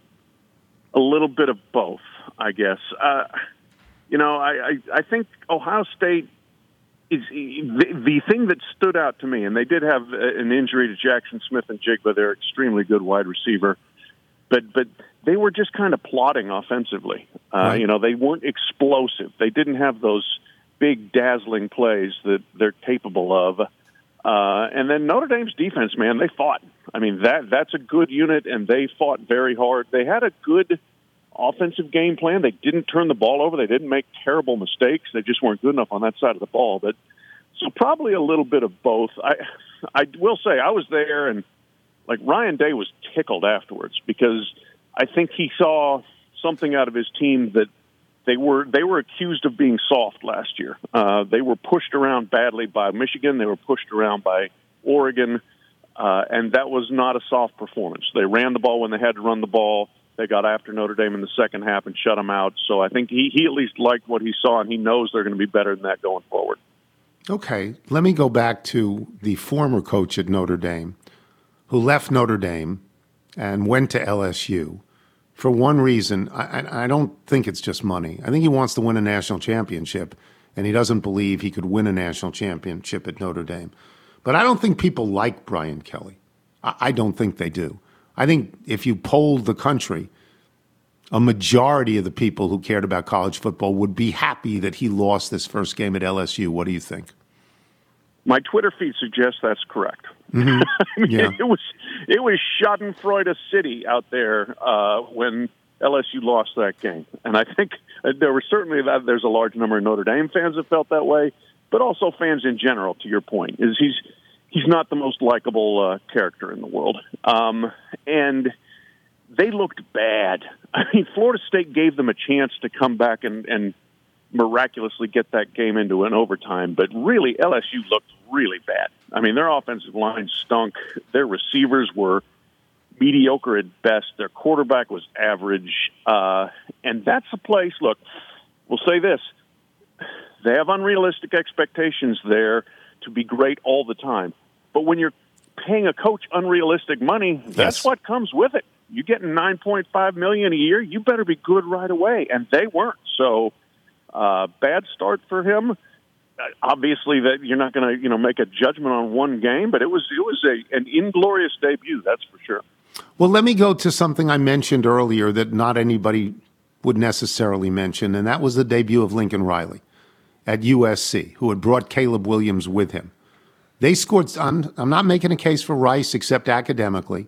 a little bit of both, I guess. Uh, you know, I, I, I think Ohio State is the, the thing that stood out to me, and they did have an injury to Jackson Smith and Jigba, their extremely good wide receiver, but but they were just kind of plodding offensively. Uh, right. You know, they weren't explosive. They didn't have those big, dazzling plays that they're capable of. Uh, and then Notre Dame's defense, man, they fought. I mean, that that's a good unit, and they fought very hard. They had a good offensive game plan. They didn't turn the ball over. They didn't make terrible mistakes. They just weren't good enough on that side of the ball. But so probably a little bit of both. I I will say I was there, and like Ryan Day was tickled afterwards because I think he saw something out of his team that they were they were accused of being soft last year. Uh, they were pushed around badly by Michigan. They were pushed around by Oregon, uh, and that was not a soft performance. They ran the ball when they had to run the ball. They got after Notre Dame in the second half and shut them out. So I think he, he at least liked what he saw, and he knows they're going to be better than that going forward. Okay, let me go back to the former coach at Notre Dame who left Notre Dame and went to L S U for one reason. I, I don't think it's just money. I think he wants to win a national championship, and he doesn't believe he could win a national championship at Notre Dame. But I don't think people like Brian Kelly. I, I don't think they do. I think if you polled the country, a majority of the people who cared about college football would be happy that he lost this first game at L S U. What do you think? My Twitter feed suggests that's correct. Mm-hmm. I mean, Yeah. it was it was Schadenfreude City out there uh, when L S U lost that game, and I think there were certainly that there's a large number of Notre Dame fans that felt that way, but also fans in general. To your point, is he's he's not the most likable uh, character in the world, um, and they looked bad. I mean, Florida State gave them a chance to come back and, and miraculously get that game into an overtime, but really L S U looked really bad. I mean, their offensive line stunk. Their receivers were mediocre at best. Their quarterback was average. Uh, and that's a place, look, we'll say this. They have unrealistic expectations there to be great all the time. But when you're paying a coach unrealistic money, that's Yes. what comes with it. You get nine point five million dollars a year, you better be good right away. And they weren't. So uh, bad start for him. Obviously, that you're not going to, you know, make a judgment on one game, but it was it was a an inglorious debut, that's for sure. Well, let me go to something I mentioned earlier that not anybody would necessarily mention, and that was the debut of Lincoln Riley at U S C, who had brought Caleb Williams with him. They scored, I'm, I'm not making a case for Rice except academically,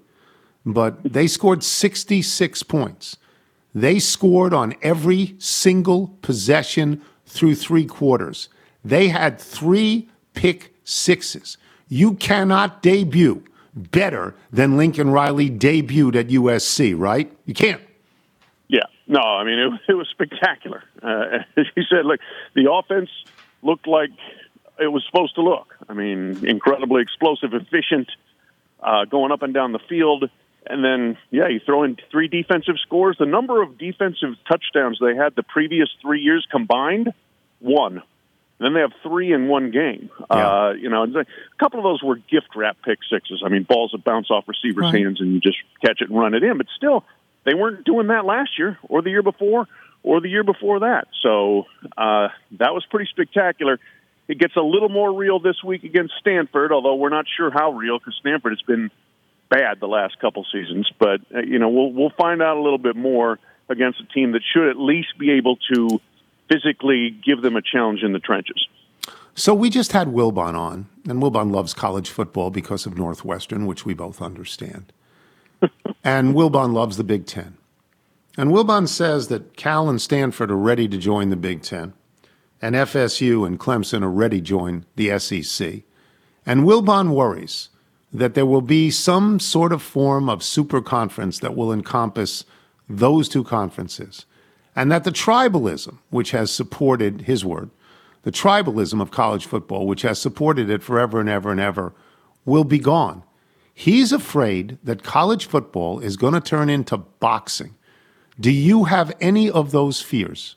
but they scored sixty-six points. They scored on every single possession through three quarters. They had three pick sixes. You cannot debut better than Lincoln Riley debuted at U S C, right? You can't. Yeah, no, I mean, it, it was spectacular. Uh, as you said, look, the offense looked like it was supposed to look. I mean, incredibly explosive, efficient, uh, going up and down the field. And then, yeah, you throw in three defensive scores. The number of defensive touchdowns they had the previous three years combined, one. Then they have three in one game. Yeah. Uh, you know, a couple of those were gift wrap pick sixes. I mean, balls that bounce off receivers' Right. hands and you just catch it and run it in. But still, they weren't doing that last year or the year before or the year before that. So uh, that was pretty spectacular. It gets a little more real this week against Stanford, although we're not sure how real because Stanford has been bad the last couple seasons. But, uh, you know, we'll we'll find out a little bit more against a team that should at least be able to physically give them a challenge in the trenches. So we just had Wilbon on, and Wilbon loves college football because of Northwestern, which we both understand. And Wilbon loves the Big Ten. And Wilbon says that Cal and Stanford are ready to join the Big Ten, and F S U and Clemson are ready to join the S E C. And Wilbon worries that there will be some sort of form of super conference that will encompass those two conferences, and that the tribalism, which has supported his word, the tribalism of college football, which has supported it forever and ever and ever, will be gone. He's afraid that college football is going to turn into boxing. Do you have any of those fears?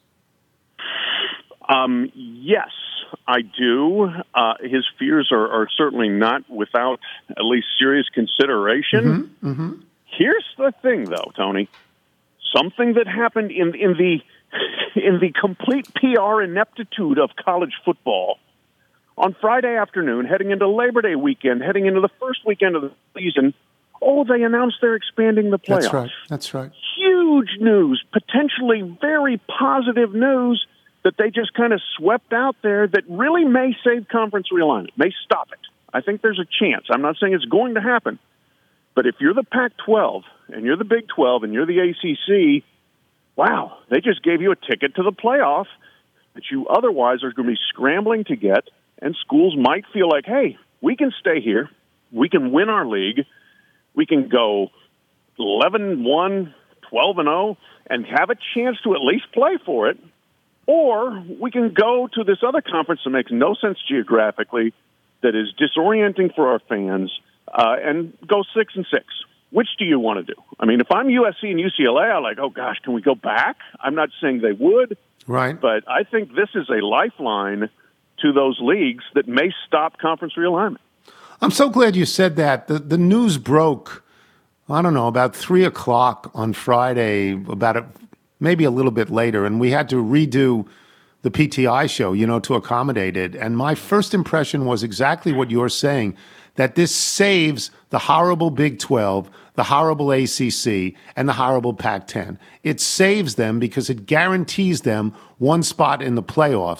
Um, yes, I do. Uh, his fears are, are certainly not without at least serious consideration. Mm-hmm, mm-hmm. Here's the thing, though, Tony. Something that happened in in the in the complete P R ineptitude of college football on Friday afternoon, heading into Labor Day weekend, heading into the first weekend of the season. Oh, they announced they're expanding the playoffs. That's right. That's right. Huge news, potentially very positive news that they just kind of swept out there that really may save conference realignment, may stop it. I think there's a chance. I'm not saying it's going to happen. But if you're the Pac twelve and you're the Big twelve and you're the A C C, wow, they just gave you a ticket to the playoff that you otherwise are going to be scrambling to get, and schools might feel like, hey, we can stay here, we can win our league, we can go eleven and one, twelve and oh, and have a chance to at least play for it, or we can go to this other conference that makes no sense geographically, that is disorienting for our fans, uh, and go six and six. Which do you want to do? I mean, if I'm U S C and U C L A, I'm like, oh, gosh, can we go back? I'm not saying they would. Right. But I think this is a lifeline to those leagues that may stop conference realignment. I'm so glad you said that. The, the news broke, I don't know, about three o'clock on Friday, about a, maybe a little bit later, and we had to redo the P T I show, you know, to accommodate it. And my first impression was exactly what you're saying, that this saves the horrible Big twelve, the horrible A C C, and the horrible Pac ten. It saves them because it guarantees them one spot in the playoffs.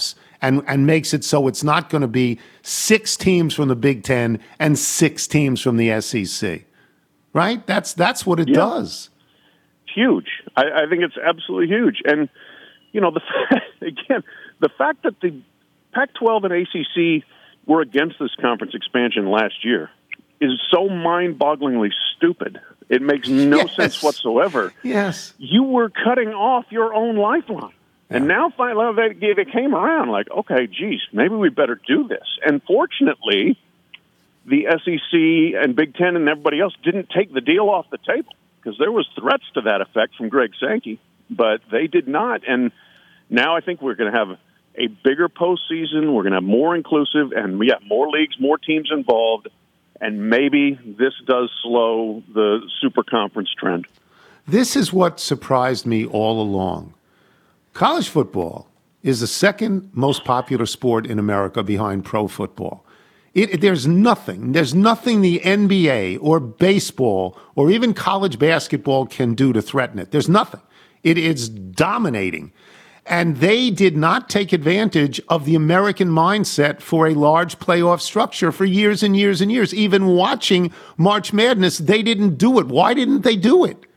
and, and makes it so it's not going to be six teams from the Big Ten and six teams from the S E C. Right? That's that's what it Yeah. does. It's huge. I, I think it's absolutely huge. And, you know, the again, the fact that the Pac twelve and A C C were against this conference expansion last year is so mind-bogglingly stupid. It makes no Yes. sense whatsoever. Yes. You were cutting off your own lifeline. And now finally they, they came around like, okay, geez, maybe we better do this. And fortunately, the S E C and Big Ten and everybody else didn't take the deal off the table because there was threats to that effect from Greg Sankey, but they did not. And now I think we're going to have a bigger postseason. We're going to have more inclusive, and we got more leagues, more teams involved, and maybe this does slow the super conference trend. This is what surprised me all along. College football is the second most popular sport in America behind pro football. It, there's nothing, there's nothing the N B A or baseball or even college basketball can do to threaten it. There's nothing. It is dominating. And they did not take advantage of the American mindset for a large playoff structure for years and years and years. Even watching March Madness, they didn't do it. Why didn't they do it?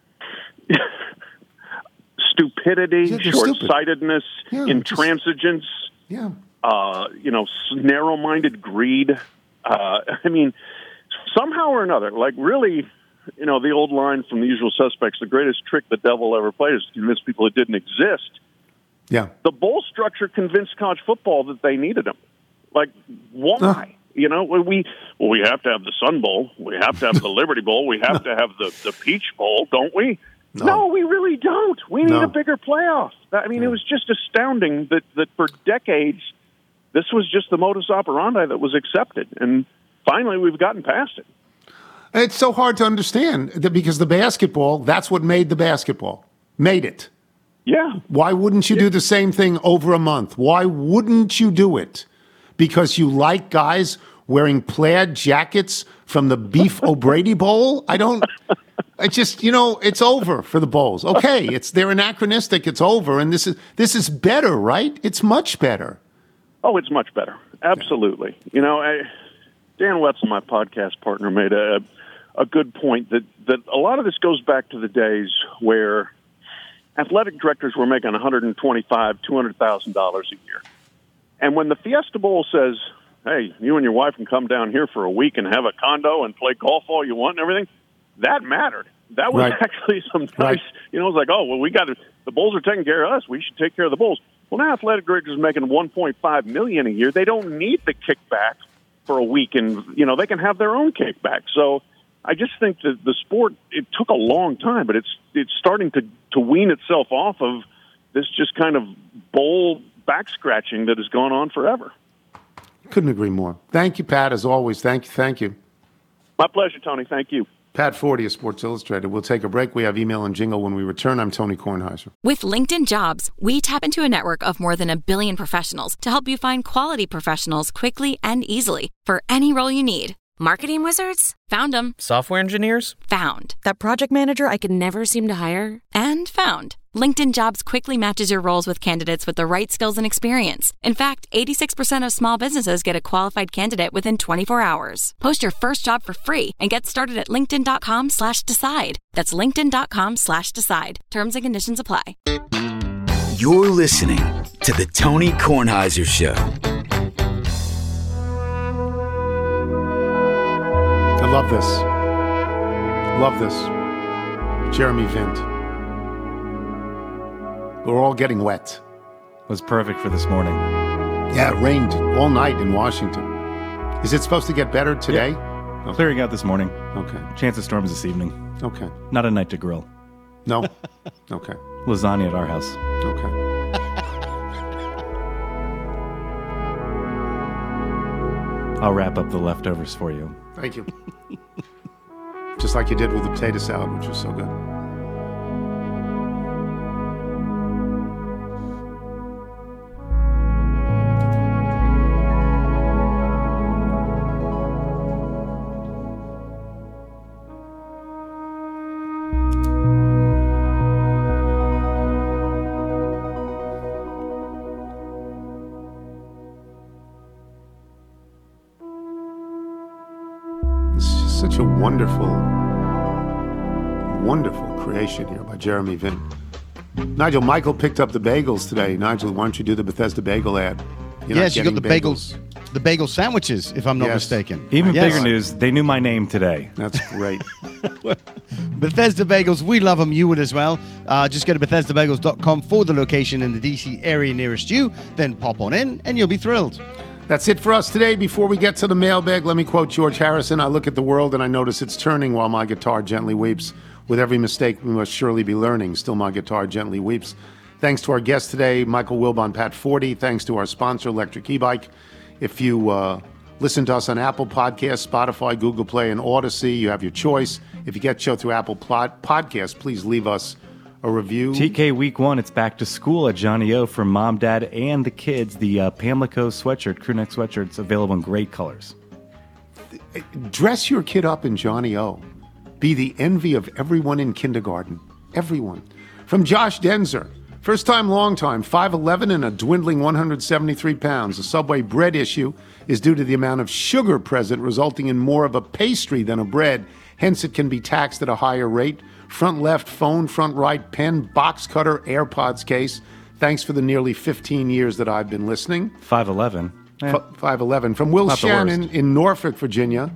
Stupidity, Yeah, they're short-sightedness, Yeah, intransigence, Yeah. uh, you know, narrow-minded greed. Uh, I mean, somehow or another, like really, you know, the old line from The Usual Suspects, the greatest trick the devil ever played is to convince people it didn't exist. Yeah. The bowl structure convinced college football that they needed them. Like, why? You know, we well, we have to have the Sun Bowl, we have to have the Liberty Bowl, we have to have the, the Peach Bowl, don't we? No. No, we really don't. We need No. a bigger playoff. I mean, Yeah. it was just astounding that, that for decades, this was just the modus operandi that was accepted. And finally, we've gotten past it. It's so hard to understand that because the basketball, that's what made the basketball. Made it. Yeah. Why wouldn't you do the same thing over a month? Why wouldn't you do it? Because you like guys wearing plaid jackets from the Beef O'Brady Bowl? I don't. I just, you know, it's over for the bowls. Okay, it's they're anachronistic. It's over, and this is this is better, right? It's much better. Oh, it's much better. Absolutely. You know, I, Dan Wetzel, my podcast partner, made a a good point that, that a lot of this goes back to the days where athletic directors were making one hundred twenty-five thousand dollars, two hundred thousand dollars a year. And when the Fiesta Bowl says, hey, you and your wife can come down here for a week and have a condo and play golf all you want and everything, that mattered. That was Right. actually some nice, Right. you know, it was like, oh, well, we got to, the Bulls are taking care of us. We should take care of the Bulls. Well, now athletic directors are making one point five million dollars a year. They don't need the kickback for a week, and, you know, they can have their own kickback. So I just think that the sport, it took a long time, but it's it's starting to, to wean itself off of this just kind of bowl back scratching that has gone on forever. Couldn't agree more. Thank you, Pat, as always. Thank you. Thank you. My pleasure, Tony. Thank you. Pat Forty of Sports Illustrated. We'll take a break. We have email and jingle when we return. I'm Tony Kornheiser. With LinkedIn Jobs, we tap into a network of more than a billion professionals to help you find quality professionals quickly and easily for any role you need. Marketing wizards? Found them. Software engineers? Found. That project manager I could never seem to hire? And found. LinkedIn Jobs quickly matches your roles with candidates with the right skills and experience. In fact, eighty-six percent of small businesses get a qualified candidate within twenty-four hours. Post your first job for free and get started at linkedin.com slash decide. That's linkedin.com slash decide. Terms and conditions apply. You're listening to the Tony Kornheiser Show. I love this. Love this. Jeremy Vint. We're all getting wet. Was perfect for this morning. Yeah, it rained all night in Washington. Is it supposed to get better today? Yeah. Okay. Clearing out this morning. Okay. Chance of storms this evening. Okay. Not a night to grill. No? Okay. Lasagna at our house. Okay. I'll wrap up the leftovers for you. Thank you. Just like you did with the potato salad, which was so good. such a wonderful, wonderful creation here by Jeremy Vinn. Nigel, Michael picked up the bagels today. Nigel, why don't you do the Bethesda bagel ad? You're yes, you got the bagels. bagels, the bagel sandwiches, if I'm not Yes. mistaken. Even Yes. bigger news, they knew my name today. That's great. Bethesda Bagels, we love them. You would as well. Uh, just go to bethesda bagels dot com for the location in the D C area nearest you. Then pop on in, and you'll be thrilled. That's it for us today. Before we get to the mailbag, let me quote George Harrison. I look at the world and I notice it's turning while my guitar gently weeps. With every mistake, we must surely be learning. Still, my guitar gently weeps. Thanks to our guest today, Michael Wilbon, Pat Forty. Thanks to our sponsor, Electric E-Bike. If you uh, listen to us on Apple Podcasts, Spotify, Google Play, and Odyssey, you have your choice. If you get the show through Apple Pod- Podcasts, please leave us a review. T K week one, it's back to school at Johnny O for mom, dad, and the kids. The uh, Pamlico sweatshirt, crew neck sweatshirt's available in great colors. Dress your kid up in Johnny O. Be the envy of everyone in kindergarten. Everyone. From Josh Denzer. First time, long time, five eleven and a dwindling one hundred seventy-three pounds. The Subway bread issue is due to the amount of sugar present, resulting in more of a pastry than a bread. Hence, it can be taxed at a higher rate. Front left, phone, front right, pen, box cutter, AirPods case. Thanks for the nearly fifteen years that I've been listening. five eleven. Eh, five eleven. From Will Not the Shannon worst. in Norfolk, Virginia.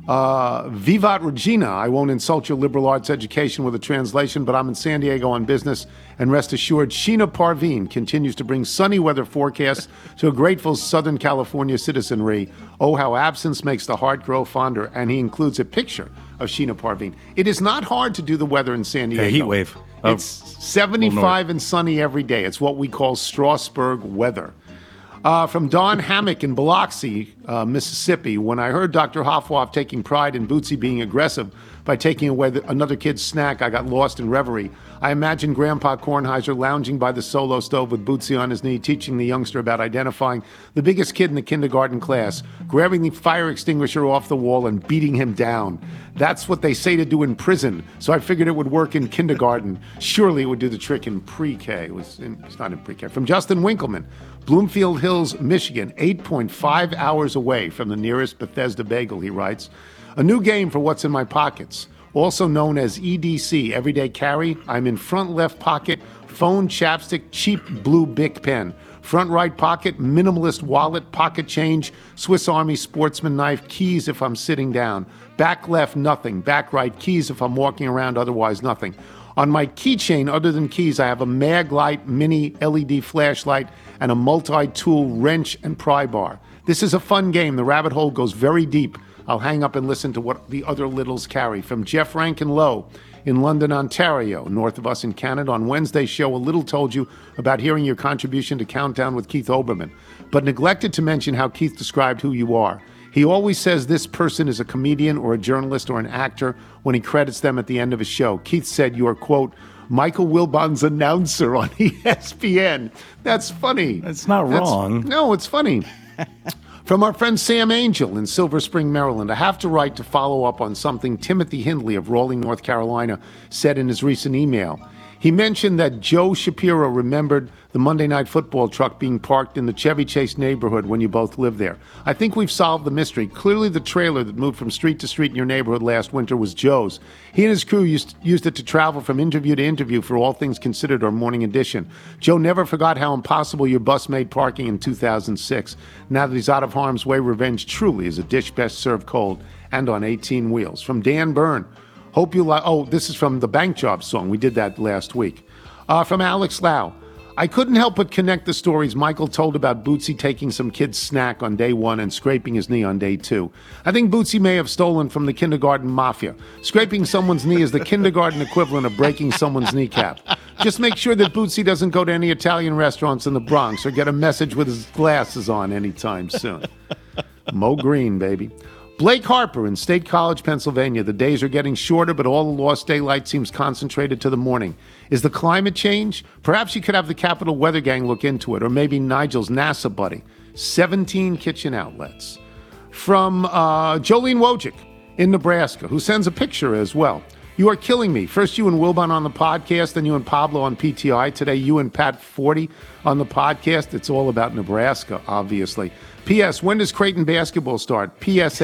Uh, Vivat Regina. I won't insult your liberal arts education with a translation, but I'm in San Diego on business. And rest assured, Sheena Parveen continues to bring sunny weather forecasts to a grateful Southern California citizenry. Oh, how absence makes the heart grow fonder. And he includes a picture of Sheena Parveen. It is not hard to do the weather in San Diego. A heat wave. Oh, It's seventy-five and sunny every day. It's what we call Strasburg weather. Uh, from Don Hammock in Biloxi, uh, Mississippi, when I heard Doctor Hoffhoff taking pride in Bootsy being aggressive by taking away the, another kid's snack, I got lost in reverie. I imagined Grandpa Kornheiser lounging by the solo stove with Bootsy on his knee, teaching the youngster about identifying the biggest kid in the kindergarten class, grabbing the fire extinguisher off the wall and beating him down. That's what they say to do in prison, so I figured it would work in kindergarten. Surely it would do the trick in pre-K. It was in, it's not in pre-K. From Justin Winkleman, Bloomfield Hills, Michigan, eight point five hours away from the nearest Bethesda Bagel, he writes. A new game for what's in my pockets, also known as E D C, Everyday Carry. I'm in front left pocket, phone, chapstick, cheap blue Bic pen. Front right pocket, minimalist wallet, pocket change, Swiss Army sportsman knife, keys if I'm sitting down. Back left, nothing. Back right, keys if I'm walking around, otherwise nothing. On my keychain, other than keys, I have a Maglite mini L E D flashlight and a multi-tool wrench and pry bar. This is a fun game. The rabbit hole goes very deep. I'll hang up and listen to what the other littles carry. From Jeff Rankin Lowe in London, Ontario, north of us in Canada. On Wednesday's show, a little told you about hearing your contribution to Countdown with Keith Olbermann, but neglected to mention how Keith described who you are. He always says this person is a comedian or a journalist or an actor when he credits them at the end of his show. Keith said you are, quote, Michael Wilbon's announcer on E S P N. That's funny. That's not That's- wrong. No, it's funny. From our friend Sam Angel in Silver Spring, Maryland, I have to write to follow up on something Timothy Hindley of Raleigh, North Carolina, said in his recent email. He mentioned that Joe Shapiro remembered the Monday Night Football truck being parked in the Chevy Chase neighborhood when you both lived there. I think we've solved the mystery. Clearly, the trailer that moved from street to street in your neighborhood last winter was Joe's. He and his crew used, used it to travel from interview to interview for All Things Considered, our morning edition. Joe never forgot how impossible your bus made parking in two thousand six. Now that he's out of harm's way, revenge truly is a dish best served cold and on eighteen wheels. From Dan Byrne. Hope you like. Oh, this is from the Bank Job song. We did that last week. Uh, from Alex Lau. I couldn't help but connect the stories Michael told about Bootsy taking some kid's snack on day one and scraping his knee on day two. I think Bootsy may have stolen from the kindergarten mafia. Scraping someone's knee is the kindergarten equivalent of breaking someone's kneecap. Just make sure that Bootsy doesn't go to any Italian restaurants in the Bronx or get a message with his glasses on anytime soon. Mo Green, baby. Blake Harper in State College, Pennsylvania. The days are getting shorter, but all the lost daylight seems concentrated to the morning. Is the climate change? Perhaps you could have the Capitol Weather Gang look into it, or maybe Nigel's NASA buddy. seventeen kitchen outlets. From uh, Jolene Wojcik in Nebraska, who sends a picture as well. You are killing me. First you and Wilbon on the podcast, then you and Pablo on P T I. Today you and Pat Forty on the podcast. It's all about Nebraska, obviously. P S. When does Creighton basketball start? P S S.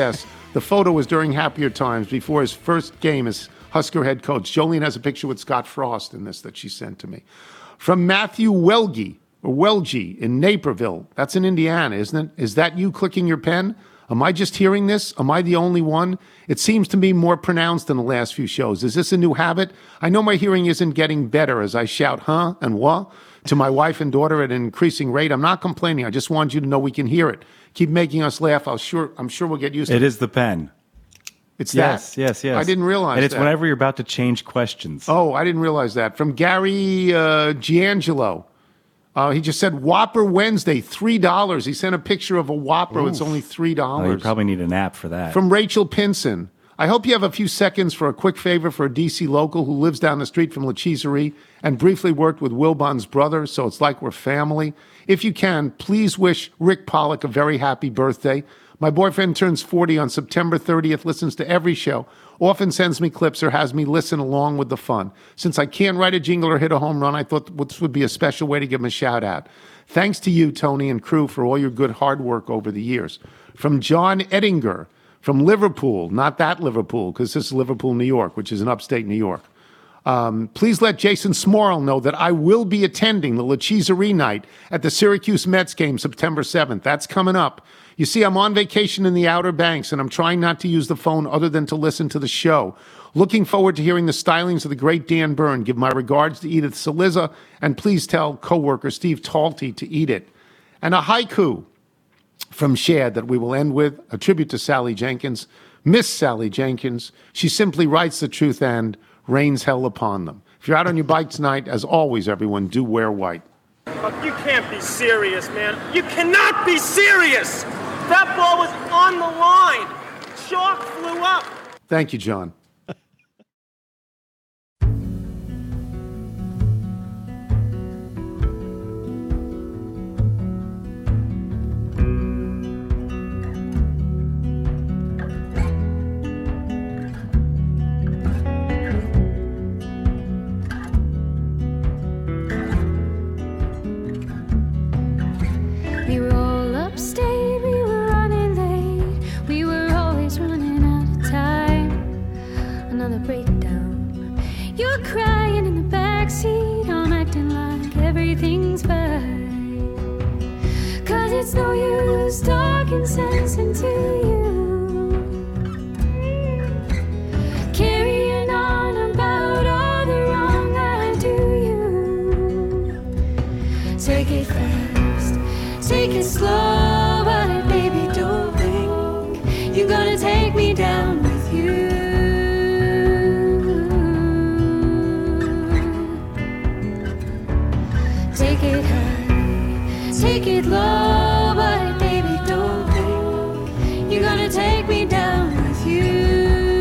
The photo was during happier times before his first game as Husker head coach. Jolene has a picture with Scott Frost in this that she sent to me. From Matthew Welge, or Welge in Naperville. That's in Indiana, isn't it? Is that you clicking your pen? Am I just hearing this? Am I the only one? It seems to me more pronounced than the last few shows. Is this a new habit? I know my hearing isn't getting better as I shout huh and what to my wife and daughter at an increasing rate. I'm not complaining. I just want you to know we can hear it. Keep making us laugh. I'll sure, I'm sure we'll get used to it. It is the pen. It's yes, that. Yes, yes, I didn't realize that. And it's that. whenever you're about to change questions. Oh, I didn't realize that. From Gary uh, Giangelo. Uh, he just said Whopper Wednesday, three dollars. He sent a picture of a Whopper. Oof. It's only three dollars. Oh, you probably need an app for that. From Rachel Pinson. I hope you have a few seconds for a quick favor for a D C local who lives down the street from La Cheeserie and briefly worked with Wilbon's brother, so it's like we're family. If you can, please wish Rick Pollock a very happy birthday. My boyfriend turns forty on September thirtieth, listens to every show, often sends me clips or has me listen along with the fun. Since I can't write a jingle or hit a home run, I thought this would be a special way to give him a shout out. Thanks to you, Tony, and crew for all your good hard work over the years. From John Ettinger, from Liverpool, not that Liverpool, because this is Liverpool, New York, which is in upstate New York. Um, please let Jason Smorl know that I will be attending the La Cheeserie night at the Syracuse Mets game September seventh. That's coming up. You see, I'm on vacation in the Outer Banks, and I'm trying not to use the phone other than to listen to the show. Looking forward to hearing the stylings of the great Dan Byrne. Give my regards to Edith Saliza, and please tell coworker Steve Talty to eat it. And a haiku from Shad that we will end with, a tribute to Sally Jenkins. Miss Sally Jenkins. She simply writes the truth and rains hell upon them. If you're out on your bike tonight, as always, everyone, do wear white. You can't be serious, man. You cannot be serious! That ball was on the line. Chalk flew up. Thank you, John. We were all upstate, we were running late, we were always running out of time. Another breakdown. You're crying in the backseat, I'm acting like everything's fine. Cause it's no use talking sense into you, carrying on about all the wrong I do you. Take it fast, take it slow, but baby, don't think you're gonna take me down with you. Take it high, take it low, but baby, don't think you're gonna take me down with you.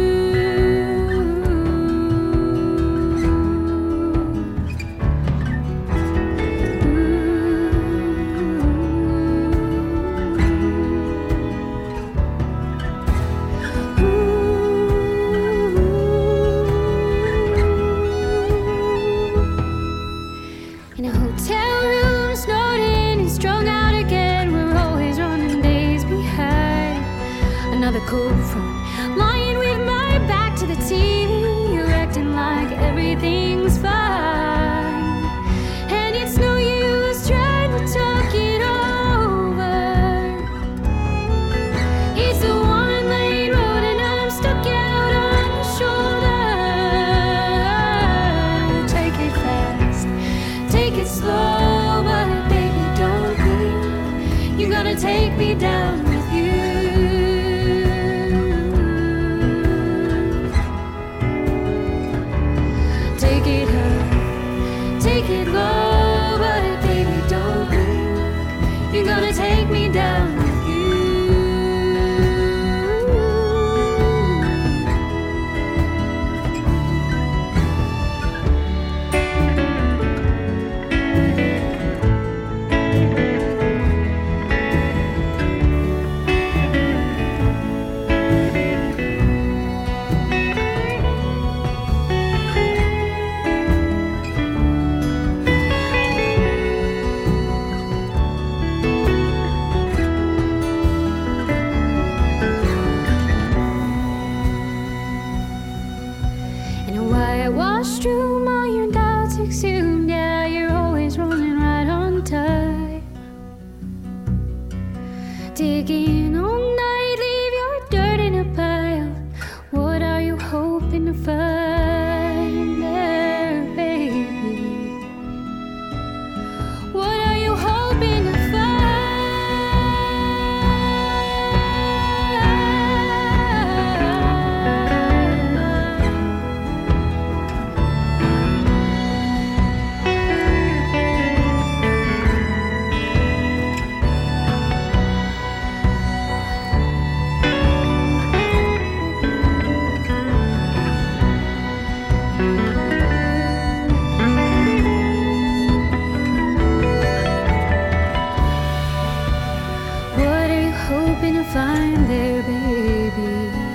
In a hotel room, snowed in and strung out again. We're always running days behind. Another cold front, lying with my back to the T V. You're acting like everything's fine, and it's no use trying to talk it over. It's a one-lane road and I'm stuck out on the shoulder. Take it fast, take it slow, but baby, don't think you're gonna take me down with you. Take it high, staying all night, leave your dirt in a pile. What are you hoping to find there, baby? What are you hoping to What are you hoping to find there, baby?